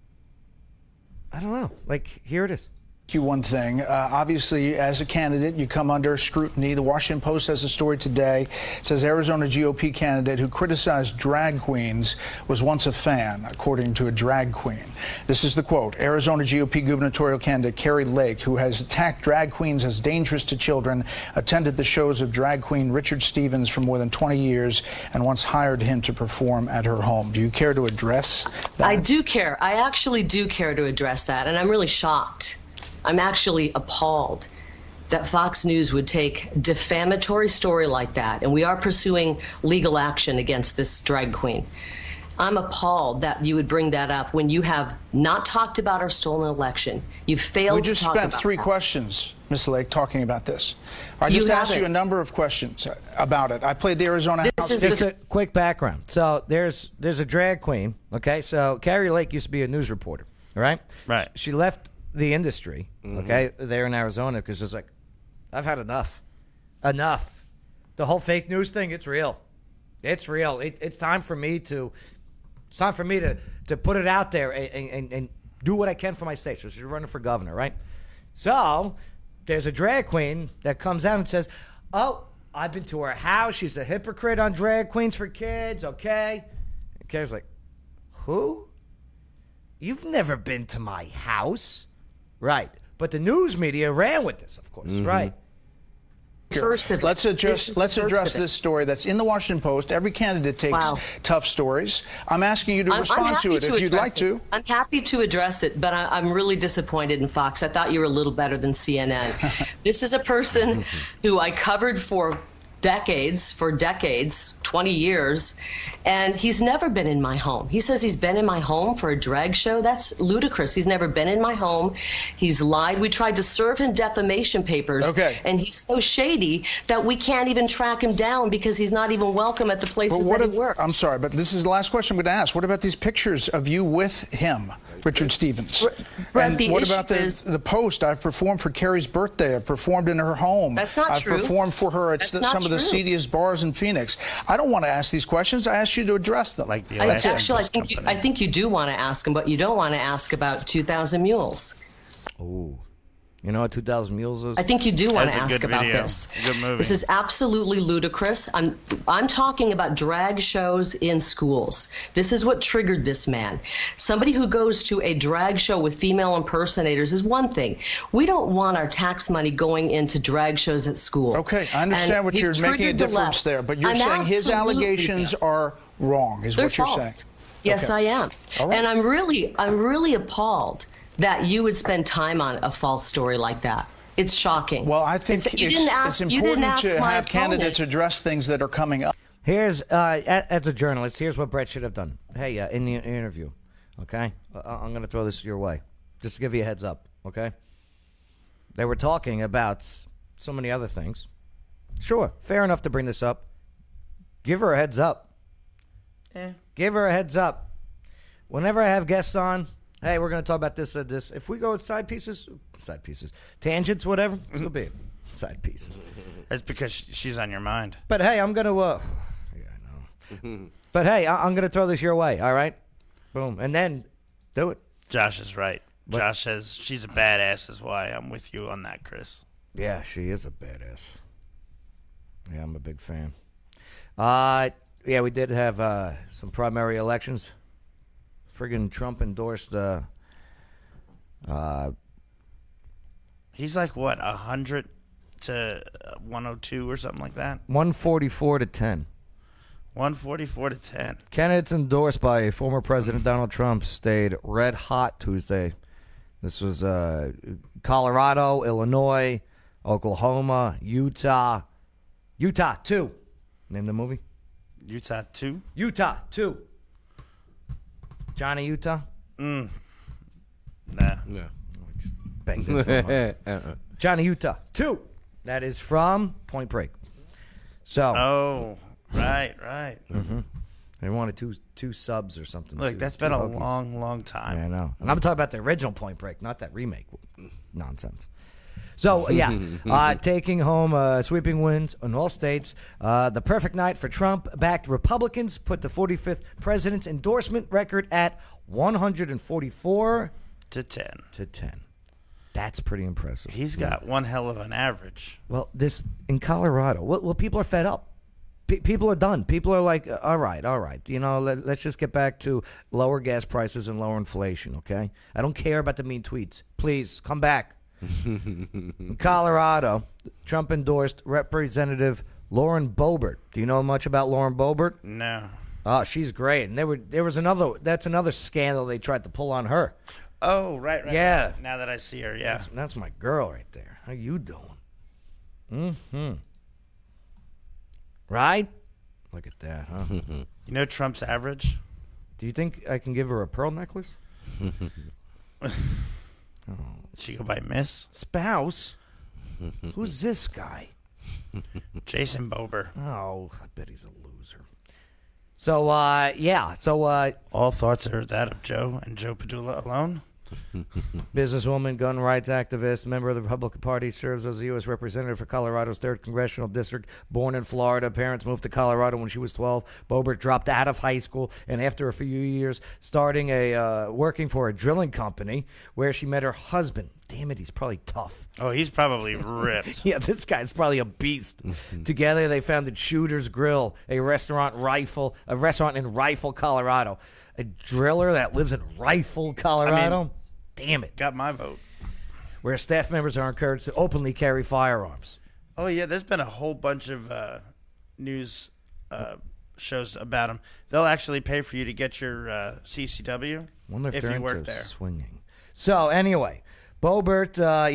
I don't know. Like, here it is. You one thing. Obviously, as a candidate, you come under scrutiny. The Washington Post has a story today. It says Arizona GOP candidate who criticized drag queens was once a fan, according to a drag queen. This is the quote. Arizona GOP gubernatorial candidate Carrie Lake, who has attacked drag queens as dangerous to children, attended the shows of drag queen Richard Stevens for more than 20 years and once hired him to perform at her home. Do you care to address that? I do care. I actually do care to address that, and I'm really shocked. I'm actually appalled that Fox News would take a defamatory story like that, and we are pursuing legal action against this drag queen. I'm appalled that you would bring that up when you have not talked about our stolen election. You've failed to talk about We just spent 3 questions, Ms. Lake, talking about this. I just asked you a number of questions about it. I played the Arizona House. Just a quick background. So there's a drag queen, okay? So Carrie Lake used to be a news reporter, right? Right. She left the industry, okay, there in Arizona, because it's like, I've had enough. Enough. The whole fake news thing, it's real. It's real. It's time for me to put it out there and do what I can for my state. So she's running for governor, right? So there's a drag queen that comes out and says, oh, I've been to her house. She's a hypocrite on Drag Queens for Kids, okay? And Carrie's like, who? You've never been to my house. Right. But the news media ran with this, of course, right? Let's address this story that's in the Washington Post. Every candidate takes tough stories. I'm asking you to respond to it if you'd like to. I'm happy to address it, but I'm really disappointed in Fox. I thought you were a little better than CNN. This is a person who I covered for decades, 20 years, and he's never been in my home. He says he's been in my home for a drag show. That's ludicrous. He's never been in my home. He's lied. We tried to serve him defamation papers, and he's so shady that we can't even track him down because he's not even welcome at the places that he works. I'm sorry, but this is the last question I'm going to ask. What about these pictures of you with him, Richard Stevens? Brett, and what about the Post? I've performed for Carrie's birthday. I've performed in her home. That's not true. I've performed for her at some of the seediest bars in Phoenix. I don't want to ask these questions. I asked you to address them. Like the I think you do want to ask them, but you don't want to ask about 2,000 Mules. Oh. You know what 2,000 Mules is? I think you do want to ask about this. Good movie. This is absolutely ludicrous. I'm talking about drag shows in schools. This is what triggered this man. Somebody who goes to a drag show with female impersonators is one thing. We don't want our tax money going into drag shows at school. Okay, I understand what you're making a difference there, but you're saying his allegations are wrong, is what you're saying. Yes, I am. And I'm really appalled that you would spend time on a false story like that. It's shocking. Well, I think it's important to have candidates address things that are coming up. Here's, as a journalist, here's what Brett should have done. Hey, in the interview, okay? I'm going to throw this your way, just to give you a heads up, okay? They were talking about so many other things. Sure, fair enough to bring this up. Give her a heads up. Give her a heads up. Whenever I have guests on, hey, we're going to talk about this or this. If we go with side pieces, tangents, whatever, it's going to be side pieces. That's because she's on your mind. But hey, I'm going to, yeah, I know. But hey, I'm going to throw this your way, all right? Boom. And then do it. Josh is right. Josh says she's a badass is why I'm with you on that, Chris. Yeah, she is a badass. Yeah, I'm a big fan. Yeah, we did have some primary elections. Friggin' Trump endorsed he's like what, 100 to 102 or something like that? 144 to 10. 144 to 10. Candidates endorsed by former President Donald Trump stayed red hot Tuesday. This was Colorado, Illinois, Oklahoma, Utah. Utah 2. Name the movie. Utah 2? Utah 2. Johnny Utah? Nah. No. Just banged it. Johnny Utah 2. That is from Point Break. So. Oh, right. Mm-hmm. They wanted two subs or something. Look, that's been a long time. Yeah, I know. And I'm talking about the original Point Break, not that remake nonsense. So, yeah, taking home sweeping wins in all states. The perfect night for Trump-backed Republicans put the 45th president's endorsement record at 144 to 10. That's pretty impressive. He's got one hell of an average. Well, this in Colorado, well, people are fed up. People are done. People are like, all right. You know, let's just get back to lower gas prices and lower inflation, okay? I don't care about the mean tweets. Please, come back. In Colorado, Trump endorsed Representative Lauren Boebert. Do you know much about Lauren Boebert? No. Oh, she's great. And there was another scandal they tried to pull on her. Oh, right. Yeah. Now that I see her, yeah. That's my girl right there. How you doing? Mm-hmm. Right? Look at that, huh? You know Trump's average? Do you think I can give her a pearl necklace? She go by Miss? Spouse? Who's this guy? Jason Bober. Oh, I bet he's a loser. So, yeah. So, all thoughts are that of Joe and Joe Padula alone? Businesswoman, gun rights activist, member of the Republican Party, serves as a U.S. representative for Colorado's 3rd Congressional District. Born in Florida, parents moved to Colorado when she was 12. Boebert dropped out of high school, and after a few years, working for a drilling company where she met her husband, damn it, he's probably tough. Oh, he's probably ripped. Yeah, this guy's probably a beast. Together, they founded Shooter's Grill, a restaurant in Rifle, Colorado. A driller that lives in Rifle, Colorado. Damn it. Got my vote. Where staff members are encouraged to openly carry firearms. Oh, yeah, there's been a whole bunch of news shows about him. They'll actually pay for you to get your CCW Wonder if they're you work into there. swinging. So, anyway, Boebert,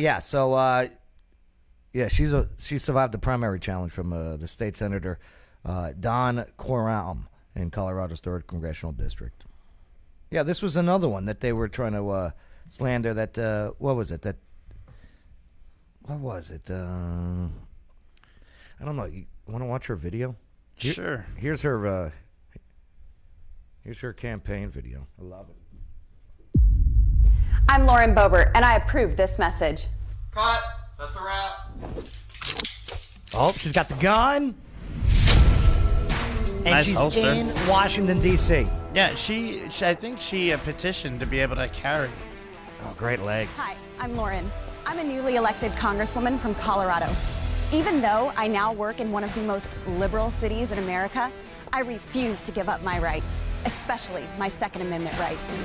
she survived the primary challenge from the state senator Don Quorum in Colorado's 3rd Congressional District. Yeah, this was another one that they were trying to slander. That what was it? I don't know. You want to watch her video? Sure. Here's her campaign video. I love it. I'm Lauren Boebert, and I approve this message. Cut. That's a wrap. Oh, she's got the gun. And Nice she's holster. in Washington, D.C. Yeah, I think she petitioned to be able to carry. Oh, great legs. Hi, I'm Lauren. I'm a newly elected congresswoman from Colorado. Even though I now work in one of the most liberal cities in America, I refuse to give up my rights, especially my Second Amendment rights.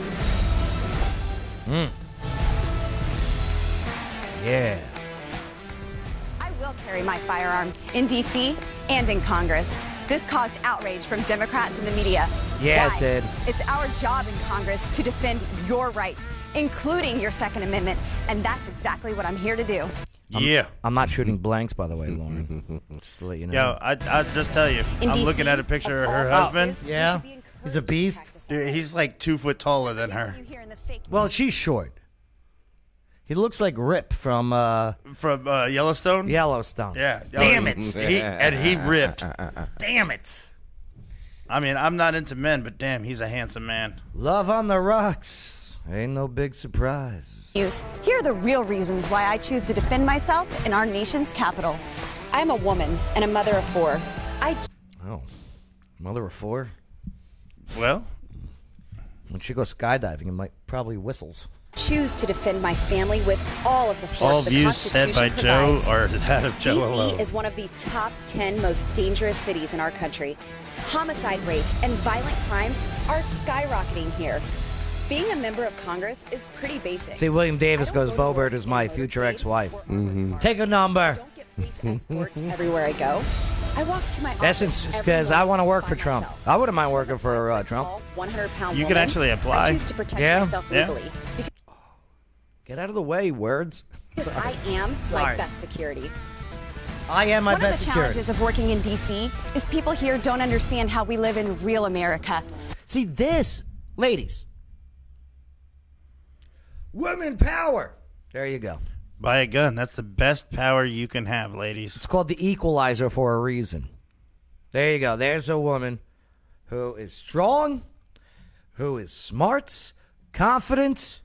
Yeah. I will carry my firearm in D.C. and in Congress. This caused outrage from Democrats and the media. Yeah, Why? it did. It's our job in Congress to defend your rights, including your Second Amendment, and that's exactly what I'm here to do. I'm not shooting blanks, by the way, Lauren. Just to let you know. Yo, I'll just tell you. In I'm DC, looking at a picture of her all husband. places, Yeah, he's a beast. Dude, he's like 2 foot taller than her. Well, she's short. He looks like Rip from Yellowstone. Yellowstone. Yeah. Damn it. He ripped. Damn it. I mean, I'm not into men, but damn, he's a handsome man. Love on the rocks. Ain't no big surprise. Here are the real reasons why I choose to defend myself in our nation's capital. I'm a woman and a mother of 4. Oh, mother of 4? Well, when she goes skydiving, it might probably whistles. Choose to defend my family with all of the force all the views said Constitution by Joe provides. are that of Joe DC alone. is one of the top 10 most dangerous cities in our country. Homicide rates and violent crimes are skyrocketing here. Being a member of Congress is pretty basic. See, William Davis goes, Boebert is my future ex-wife. Take a number. Escorts everywhere I go. I walk to my That's office because I want to work for Trump. I wouldn't mind working for Trump. 100-pound You can actually apply. I choose to protect Yeah. myself Yeah. legally Get out of the way, words. because I am my Sorry. best security. I am my One best of the security. challenges of working in D.C. is people here don't understand how we live in real America. See, this, ladies, women power. There you go. Buy a gun. That's the best power you can have, ladies. It's called the equalizer for a reason. There you go. There's a woman who is strong, who is smart, confident.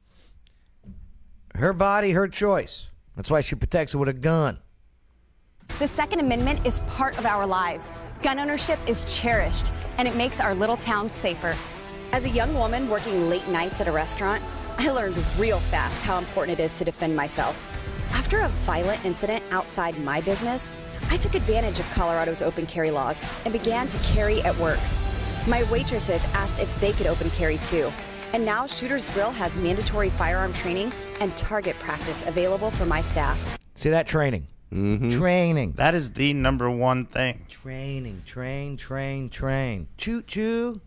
Her body, her choice. That's why she protects it with a gun. The Second Amendment is part of our lives. Gun ownership is cherished, and it makes our little town safer. As a young woman working late nights at a restaurant, I learned real fast how important it is to defend myself. After a violent incident outside my business, I took advantage of Colorado's open carry laws and began to carry at work. My waitresses asked if they could open carry too. And now Shooter's Grill has mandatory firearm training and target practice available for my staff. See that training? Training. That is the number one thing. Training. Train. Choo-choo.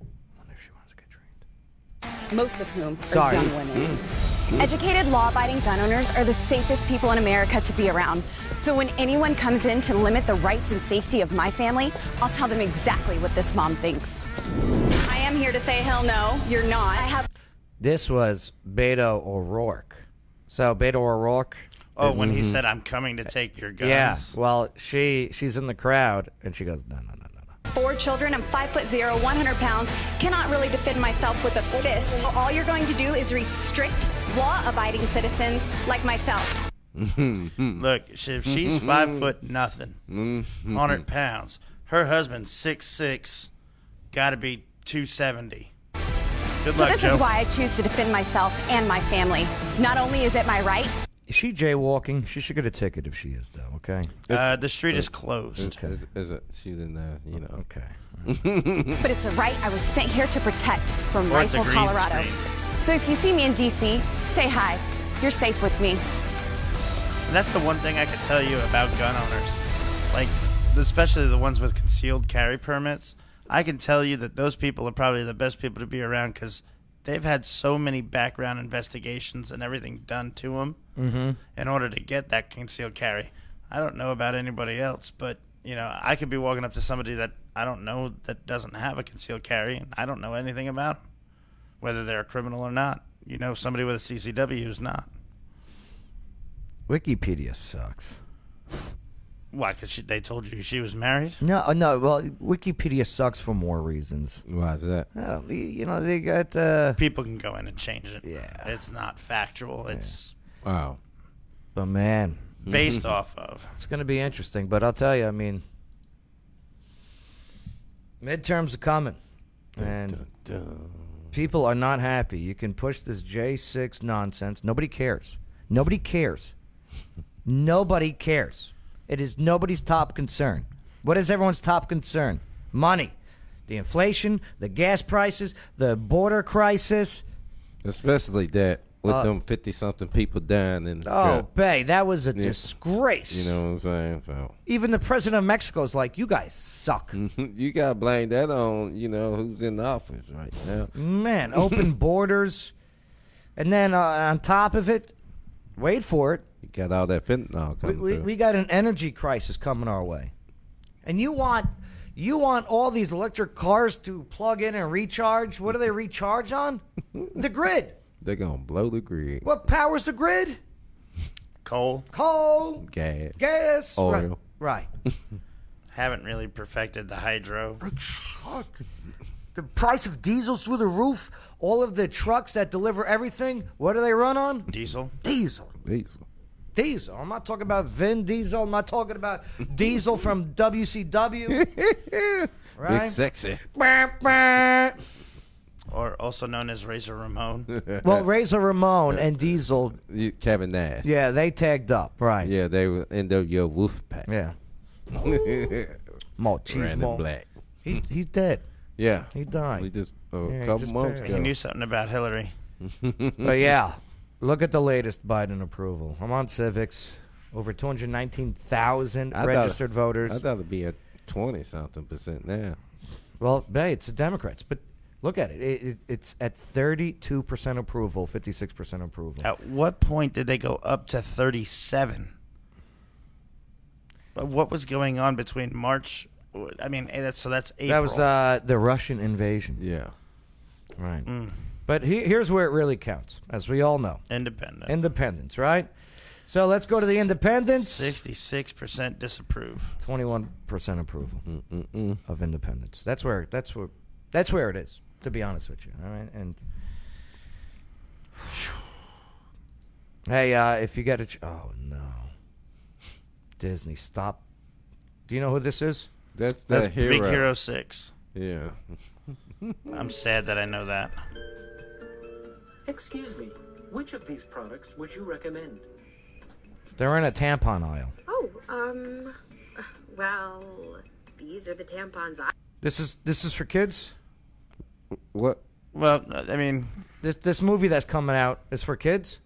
Most of whom are Sorry. young women. Educated, law-abiding gun owners are the safest people in America to be around. So when anyone comes in to limit the rights and safety of my family, I'll tell them exactly what this mom thinks. I am here to say hell no, you're not. This was Beto O'Rourke. So Beto O'Rourke. Oh, when he said, "I'm coming to take your guns." Yeah. Well, she's in the crowd and she goes, no. 4 children, I'm 5'0", 100 pounds, cannot really defend myself with a fist. So all you're going to do is restrict law-abiding citizens like myself. Look, if she's 5 foot nothing, 100 pounds, her husband's 6'6", got to be 270. Good So luck, this Joe. is why I choose to defend myself and my family. Not only is it my right, Is she jaywalking? She should get a ticket if she is, though. Okay. The street is closed. Is it? She's in there, you know. Okay. but it's a right I was sent here to protect from Or it's a Rifle, green Colorado. screen. So if you see me in D.C., say hi. You're safe with me. And that's the one thing I could tell you about gun owners. Like, especially the ones with concealed carry permits. I can tell you that those people are probably the best people to be around because they've had so many background investigations and everything done to them in order to get that concealed carry. I don't know about anybody else, but, you know, I could be walking up to somebody that I don't know that doesn't have a concealed carry, and I don't know anything about them, whether they're a criminal or not. You know, somebody with a CCW who's not. Wikipedia sucks. Why? Because they told you she was married? No, no. Well, Wikipedia sucks for more reasons. Why is that? You know, they got people can go in and change it. Yeah, it's not factual. It's wow. But man, based off of. It's going to be interesting. But I'll tell you, I mean, midterms are coming, and people are not happy. You can push this J6 nonsense. Nobody cares. Nobody cares. Nobody cares. It is nobody's top concern. What is everyone's top concern? Money. The inflation, the gas prices, the border crisis. Especially that with them 50-something people dying in the truck. Bay, that was a disgrace. You know what I'm saying? So even the president of Mexico's like, you guys suck. You got to blame that on, you know, who's in office right now. Man, open borders. And then on top of it, wait for it. You got all that fentanyl coming through. We got an energy crisis coming our way. And you want all these electric cars to plug in and recharge? What do they recharge on? The grid. They're going to blow the grid. What powers the grid? Coal. Gas. Oil. Right. Haven't really perfected the hydro. The price of diesel's through the roof. All of the trucks that deliver everything, what do they run on? Diesel. Diesel. I'm not talking about Vin Diesel. I'm not talking about Diesel from WCW. Right? Big sexy. Or also known as Razor Ramon. Well, Razor Ramon and Diesel. Kevin Nash. Yeah, they tagged up. Right. Yeah, they were in your wolf pack. Yeah. Brandon Black. He's dead. Yeah. He died. We just a couple months ago. He knew something about Hillary. But yeah, look at the latest Biden approval. I'm on Civics. Over 219,000 registered voters. I thought it'd be at 20-something% now. Well, it's the Democrats. But look at it. It's at 32% approval, 56% approval. At what point did they go up to 37? What was going on between March? I mean, that's April. That was the Russian invasion. Yeah. Right. But here's where it really counts, as we all know. Independence, right? So let's go to the independents. 66% disapprove. 21% approval of independence. That's where it is, to be honest with you. All right. And hey, if you get oh no, Disney, stop. Do you know who this is? That's Big Hero. Hero 6. Yeah. I'm sad that I know that. Excuse me, which of these products would you recommend? They're in a tampon aisle. Oh, well, these are the tampons This is for kids? What? Well, I mean, this movie that's coming out is for kids.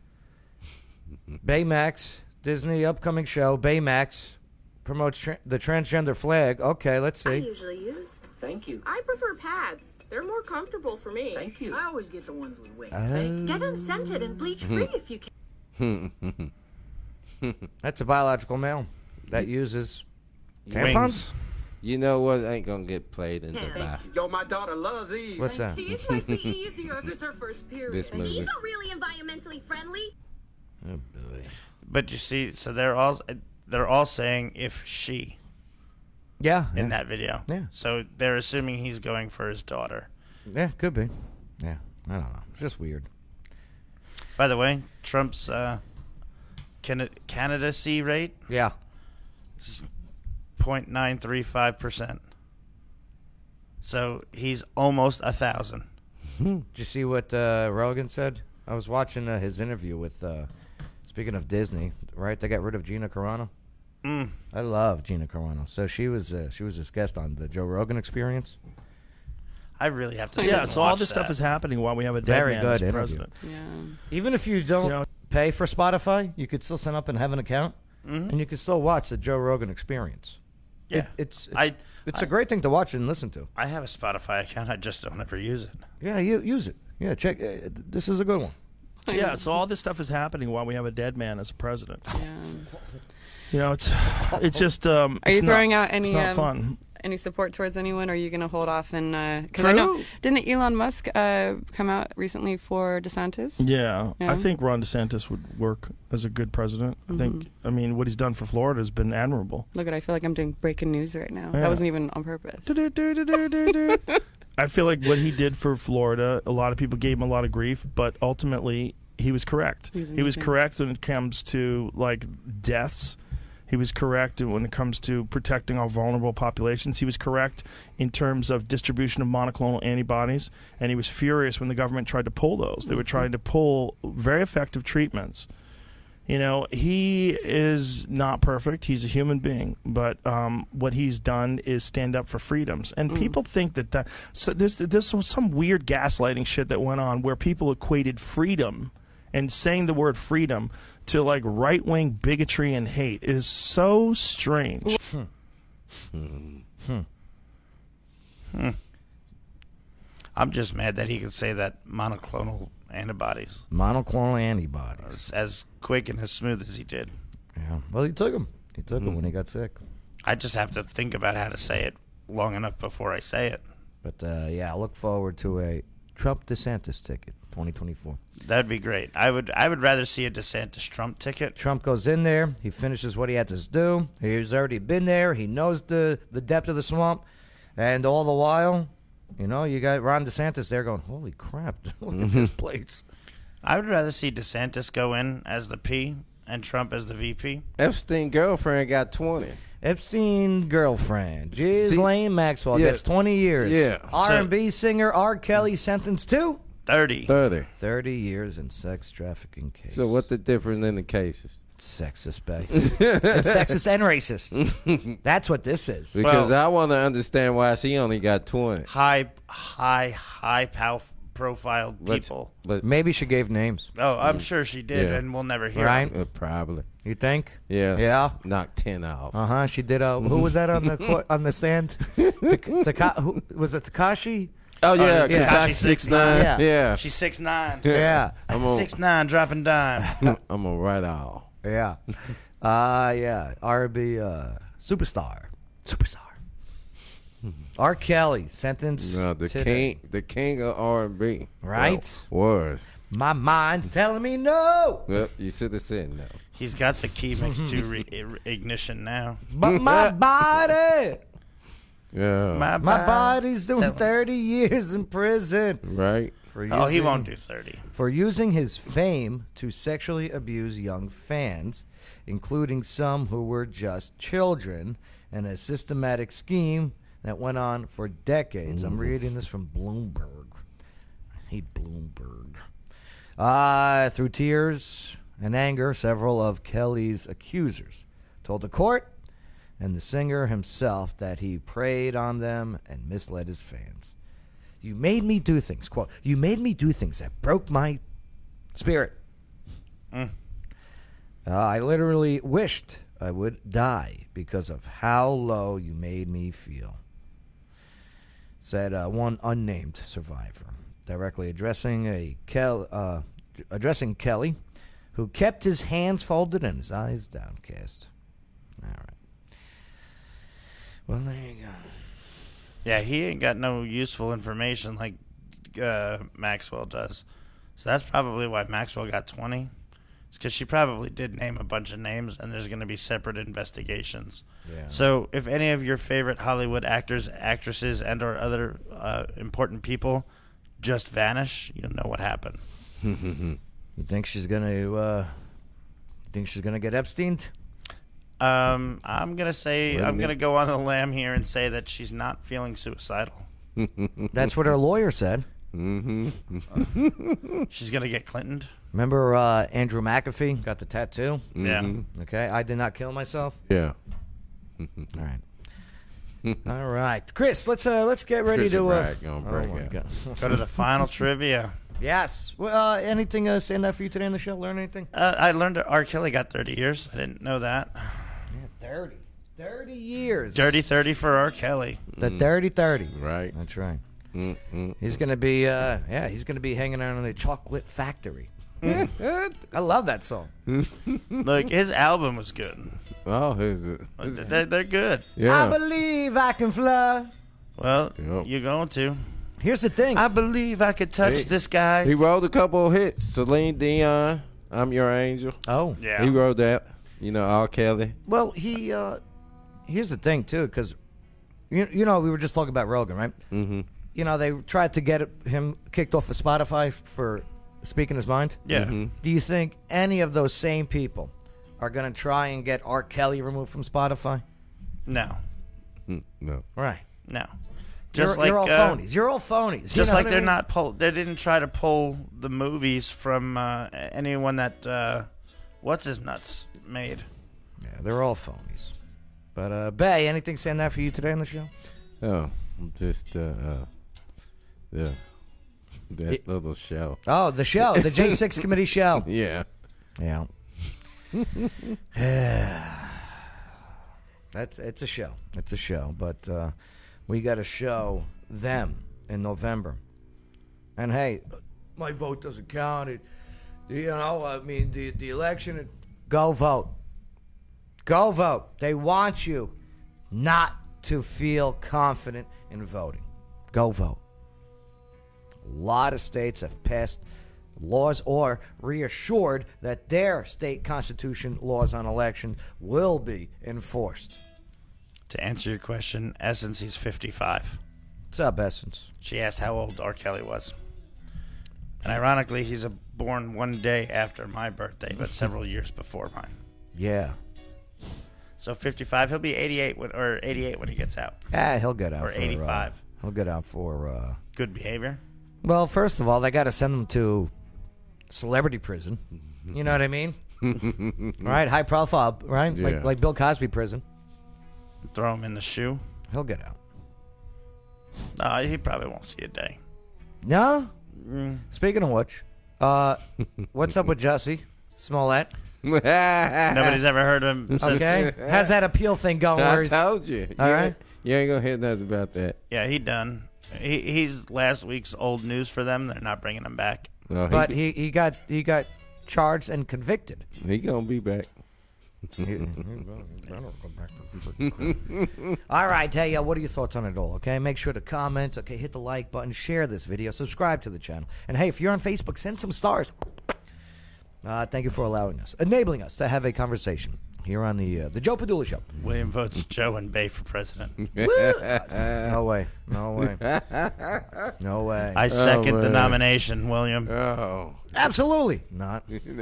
Baymax, Disney upcoming show, Baymax promotes the transgender flag. Okay, let's see. I usually use. Thank you. I prefer pads. They're more comfortable for me. Thank you. I always get the ones with wigs. Get unscented and bleach-free if you can. That's a biological male that uses tampons. Wings. You know what? Ain't gonna get played in the back. Yo, my daughter loves these. What's that? These might be easier if it's her first period. This movie. These are really environmentally friendly. Oh boy. But you see, so they're all saying if she. Yeah. In that video. Yeah. So they're assuming he's going for his daughter. Yeah, could be. Yeah, I don't know. It's just weird. By the way, Trump's candidacy rate. Yeah. 0.935%. So he's almost 1,000. Did you see what Rogan said? I was watching his interview with, speaking of Disney, right? They got rid of Gina Carano. I love Gina Carano. So she was this guest on the Joe Rogan Experience. I really have to. Yeah. So all this stuff is happening while we have a dead Very man good as interview. president. Yeah. Even if you don't pay for Spotify, you could still sign up and have an account, and you can still watch the Joe Rogan Experience. Yeah. It's a great thing to watch and listen to. I have a Spotify account. I just don't ever use it. Yeah, you use it. Yeah, check. This is a good one. Yeah. So all this stuff is happening while we have a dead man as a president. Yeah. It's just. Are you throwing out any? It's not fun. Any support towards anyone, or are you going to hold off and? Because I know, didn't Elon Musk come out recently for DeSantis? Yeah, I think Ron DeSantis would work as a good president. I mean, what he's done for Florida has been admirable. Look, I feel like I'm doing breaking news right now. Yeah. That wasn't even on purpose. I feel like what he did for Florida, a lot of people gave him a lot of grief, but ultimately he was correct. He was correct when it comes to like deaths. He was correct when it comes to protecting our vulnerable populations. He was correct in terms of distribution of monoclonal antibodies, and he was furious when the government tried to pull those. They were trying to pull very effective treatments. You know, he is not perfect. He's a human being, but what he's done is stand up for freedoms. And people think that so there's some weird gaslighting shit that went on where people equated freedom and saying the word freedom to like right-wing bigotry and hate is so strange. I'm just mad that he could say that monoclonal antibodies. Monoclonal antibodies. As quick and as smooth as he did. Yeah. Well, he took them. He took them when he got sick. I just have to think about how to say it long enough before I say it. But yeah, I look forward to a Trump DeSantis ticket, 2024. That'd be great. I would rather see a DeSantis Trump ticket. Trump goes in there. He finishes what he had to do. He's already been there. He knows the depth of the swamp. And all the while, you know, you got Ron DeSantis there going, holy crap, look at this place. I would rather see DeSantis go in as the P and Trump as the VP. Epstein girlfriend got 20. Epstein girlfriend, Ghislaine Maxwell, gets 20 years. Yeah. R&B singer R. Kelly sentenced to 30 years in sex trafficking case. So what the difference in the cases? Sexist, babe. It's sexist and racist. That's what this is. Because I want to understand why she only got 20. High profile people. But maybe she gave names. Oh, I'm sure she did, and we'll never hear it. Probably. You think? Yeah. Yeah. Knocked 10 off. She did. Who was that on the on the stand? Who, was it Tekashi? Oh yeah, Tekashi 6'9". Yeah. She's 6'9". Yeah. I'm 6'9", dropping dime. I'm a right off. Yeah. Yeah. R&B superstar. R. Kelly sentenced. No, the king of R&B. Right. Was. My mind's telling me no. Well, you should have said no. He's got the key mix to ignition now. But my body. Yeah. My body's doing 30 years in prison. Right. He won't do 30. For using his fame to sexually abuse young fans, including some who were just children, in a systematic scheme that went on for decades. I'm reading this from Bloomberg. I hate Bloomberg. Through tears and anger, several of Kelly's accusers told the court and the singer himself that he preyed on them and misled his fans. You made me do things, quote, you made me do things that broke my spirit. I literally wished I would die because of how low you made me feel, said one unnamed survivor, directly addressing Kelly, who kept his hands folded and his eyes downcast. All right. Well, there you go. Yeah, he ain't got no useful information like Maxwell does. So that's probably why Maxwell got 20. It's because she probably did name a bunch of names, and there's going to be separate investigations. Yeah. So if any of your favorite Hollywood actors, actresses, and or other important people just vanish, you know what happened. You think she's going to get Epsteined? I'm going to say, I'm going to go on the lamb here and say that she's not feeling suicidal. That's what her lawyer said. Mm-hmm. She's gonna get Clintoned. Remember Andrew McAfee got the tattoo? Yeah. Okay, I did not kill myself. Yeah. All right. All right, Chris. Let's get ready to. Go to the final trivia. Yes. Well, anything stand out for you today on the show? Learn anything? I learned that R. Kelly got 30 years. I didn't know that. Yeah, 30 years. Dirty 30 for R. Kelly. The dirty 30. Right. That's right. He's gonna be he's gonna be hanging out in the Chocolate Factory. I love that song. Look, his album was good. Oh, they're good. Yeah. I believe I can fly. Well, you're going to. Here's the thing. I believe I could touch this guy. He wrote a couple of hits. Celine Dion, I'm Your Angel. Oh. Yeah. He wrote that. R. Kelly. Well, he here's the thing too, because you know we were just talking about Rogan, right? Mm-hmm. They tried to get him kicked off of Spotify for speaking his mind. Yeah. Mm-hmm. Do you think any of those same people are going to try and get R. Kelly removed from Spotify? No. No. Right. No. You're all phonies. You're all phonies. Just like they're not they didn't try to pull the movies from anyone that what's his nuts made. Yeah, they're all phonies. But Bay, anything stand out for you today on the show? Oh, just that little show. Oh, the show, the J6 committee show. Yeah. Yeah. It's a show. It's a show, but we got to show them in November. And hey, my vote doesn't count. The election. Go vote. Go vote. They want you not to feel confident in voting. Go vote. A lot of states have passed laws or reassured that their state constitution laws on elections will be enforced. To answer your question, Essence, he's 55. What's up, Essence? She asked how old R. Kelly was. And ironically, he's born one day after my birthday, but several years before mine. Yeah. So 55, he'll be 88 when he gets out. He'll get out or for 85. He'll get out for good behavior. Well, first of all, they got to send him to celebrity prison. You know what I mean? Right? High profile, right? Yeah. Like Bill Cosby prison. Throw him in the shoe. He'll get out. No, he probably won't see a day. No? Speaking of which, what's up with Jussie Smollett? Nobody's ever heard of him since. Okay. How's that appeal thing going? I told you. All right. You ain't gonna hear nothing about that. Yeah, he done. He's last week's old news for them. They're not bringing him back. No, but he got charged and convicted. He gonna be back. All right, hey, what are your thoughts on it all? Okay, make sure to comment. Okay, hit the like button, share this video, subscribe to the channel, and hey, if you're on Facebook, send some stars. Thank you for enabling us to have a conversation here on the Joe Padula Show. William votes Joe and Bay for president. No way. No way. No way. I second the nomination, William. Oh. Absolutely not.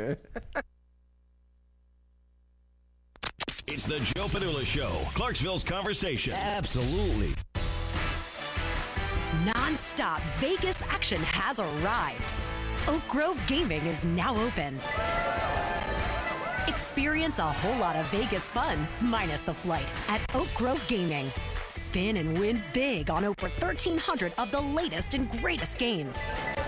It's the Joe Padula Show, Clarksville's conversation. Absolutely. Non-stop Vegas action has arrived. Oak Grove Gaming is now open. Experience a whole lot of Vegas fun, minus the flight, at Oak Grove Gaming. Spin and win big on over 1,300 of the latest and greatest games.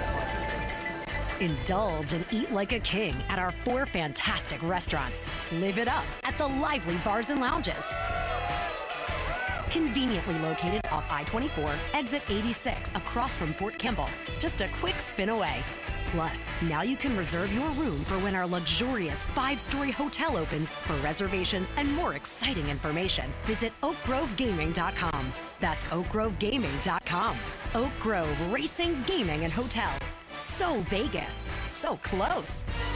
Indulge and eat like a king at our 4 fantastic restaurants. Live it up at the lively bars and lounges. Conveniently located off I-24, exit 86, across from Fort Kimball. Just a quick spin away. Plus, now you can reserve your room for when our luxurious 5-story hotel opens. For reservations and more exciting information, visit oakgrovegaming.com. That's oakgrovegaming.com. Oak Grove Racing, Gaming, and Hotel. So Vegas, so close.